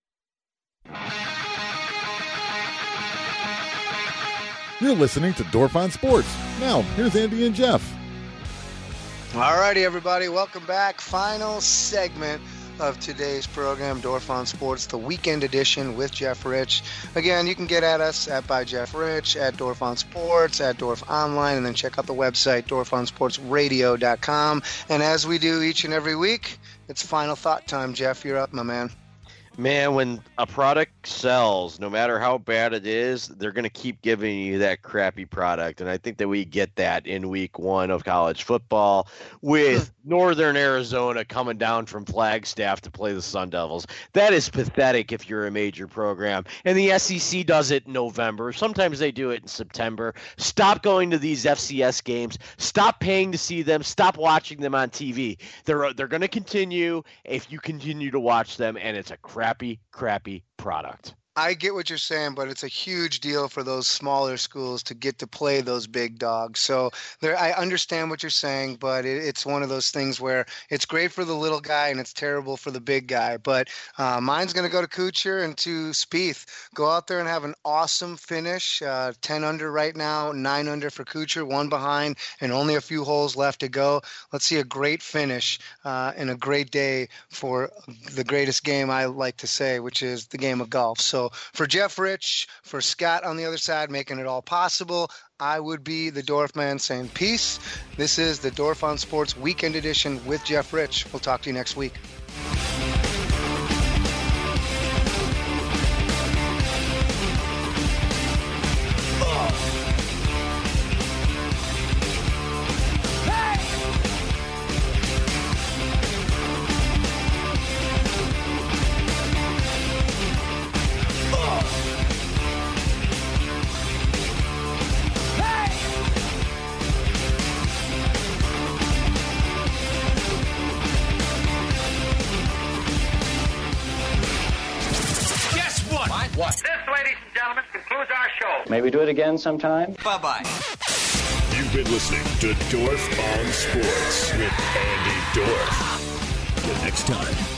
You're listening to Dorf on Sports. Now, here's Andy and Jeff. All righty, everybody. Welcome back. Final segment of today's program, Dorf on Sports, the weekend edition with Jeff Rich. Again, you can get at us at by Jeff Rich, at Dorf on Sports, at Dorf Online, and then check out the website, dorf on sports radio dot com. And as we do each and every week, it's final thought time. Jeff, you're up, my man. Man, when a product sells, no matter how bad it is, they're going to keep giving you that crappy product. And I think that we get that in week one of college football with Northern Arizona coming down from Flagstaff to play the Sun Devils. That is pathetic if you're a major program. And the S E C does it in November. Sometimes they do it in September. Stop going to these F C S games. Stop paying to see them. Stop watching them on T V. They're, they're going to continue if you continue to watch them, and it's a crap Crappy, crappy product. I get what you're saying, but it's a huge deal for those smaller schools to get to play those big dogs. So there, I understand what you're saying, but it, it's one of those things where it's great for the little guy and it's terrible for the big guy. But uh, mine's going to go to Kuchar and to Spieth. Go out there and have an awesome finish. Uh, ten under right now, nine under for Kuchar, one behind, and only a few holes left to go. Let's see a great finish uh, and a great day for the greatest game I like to say, which is the game of golf. So for Jeff Rich, for Scott on the other side, making it all possible, I would be the Dorf Man saying peace. This is the Dorf on Sports Weekend Edition with Jeff Rich. We'll talk to you next week. What? This, ladies and gentlemen, concludes our show. Maybe do it again sometime? Bye-bye. You've been listening to Dorf on Sports with Andy Dorf. Till next time.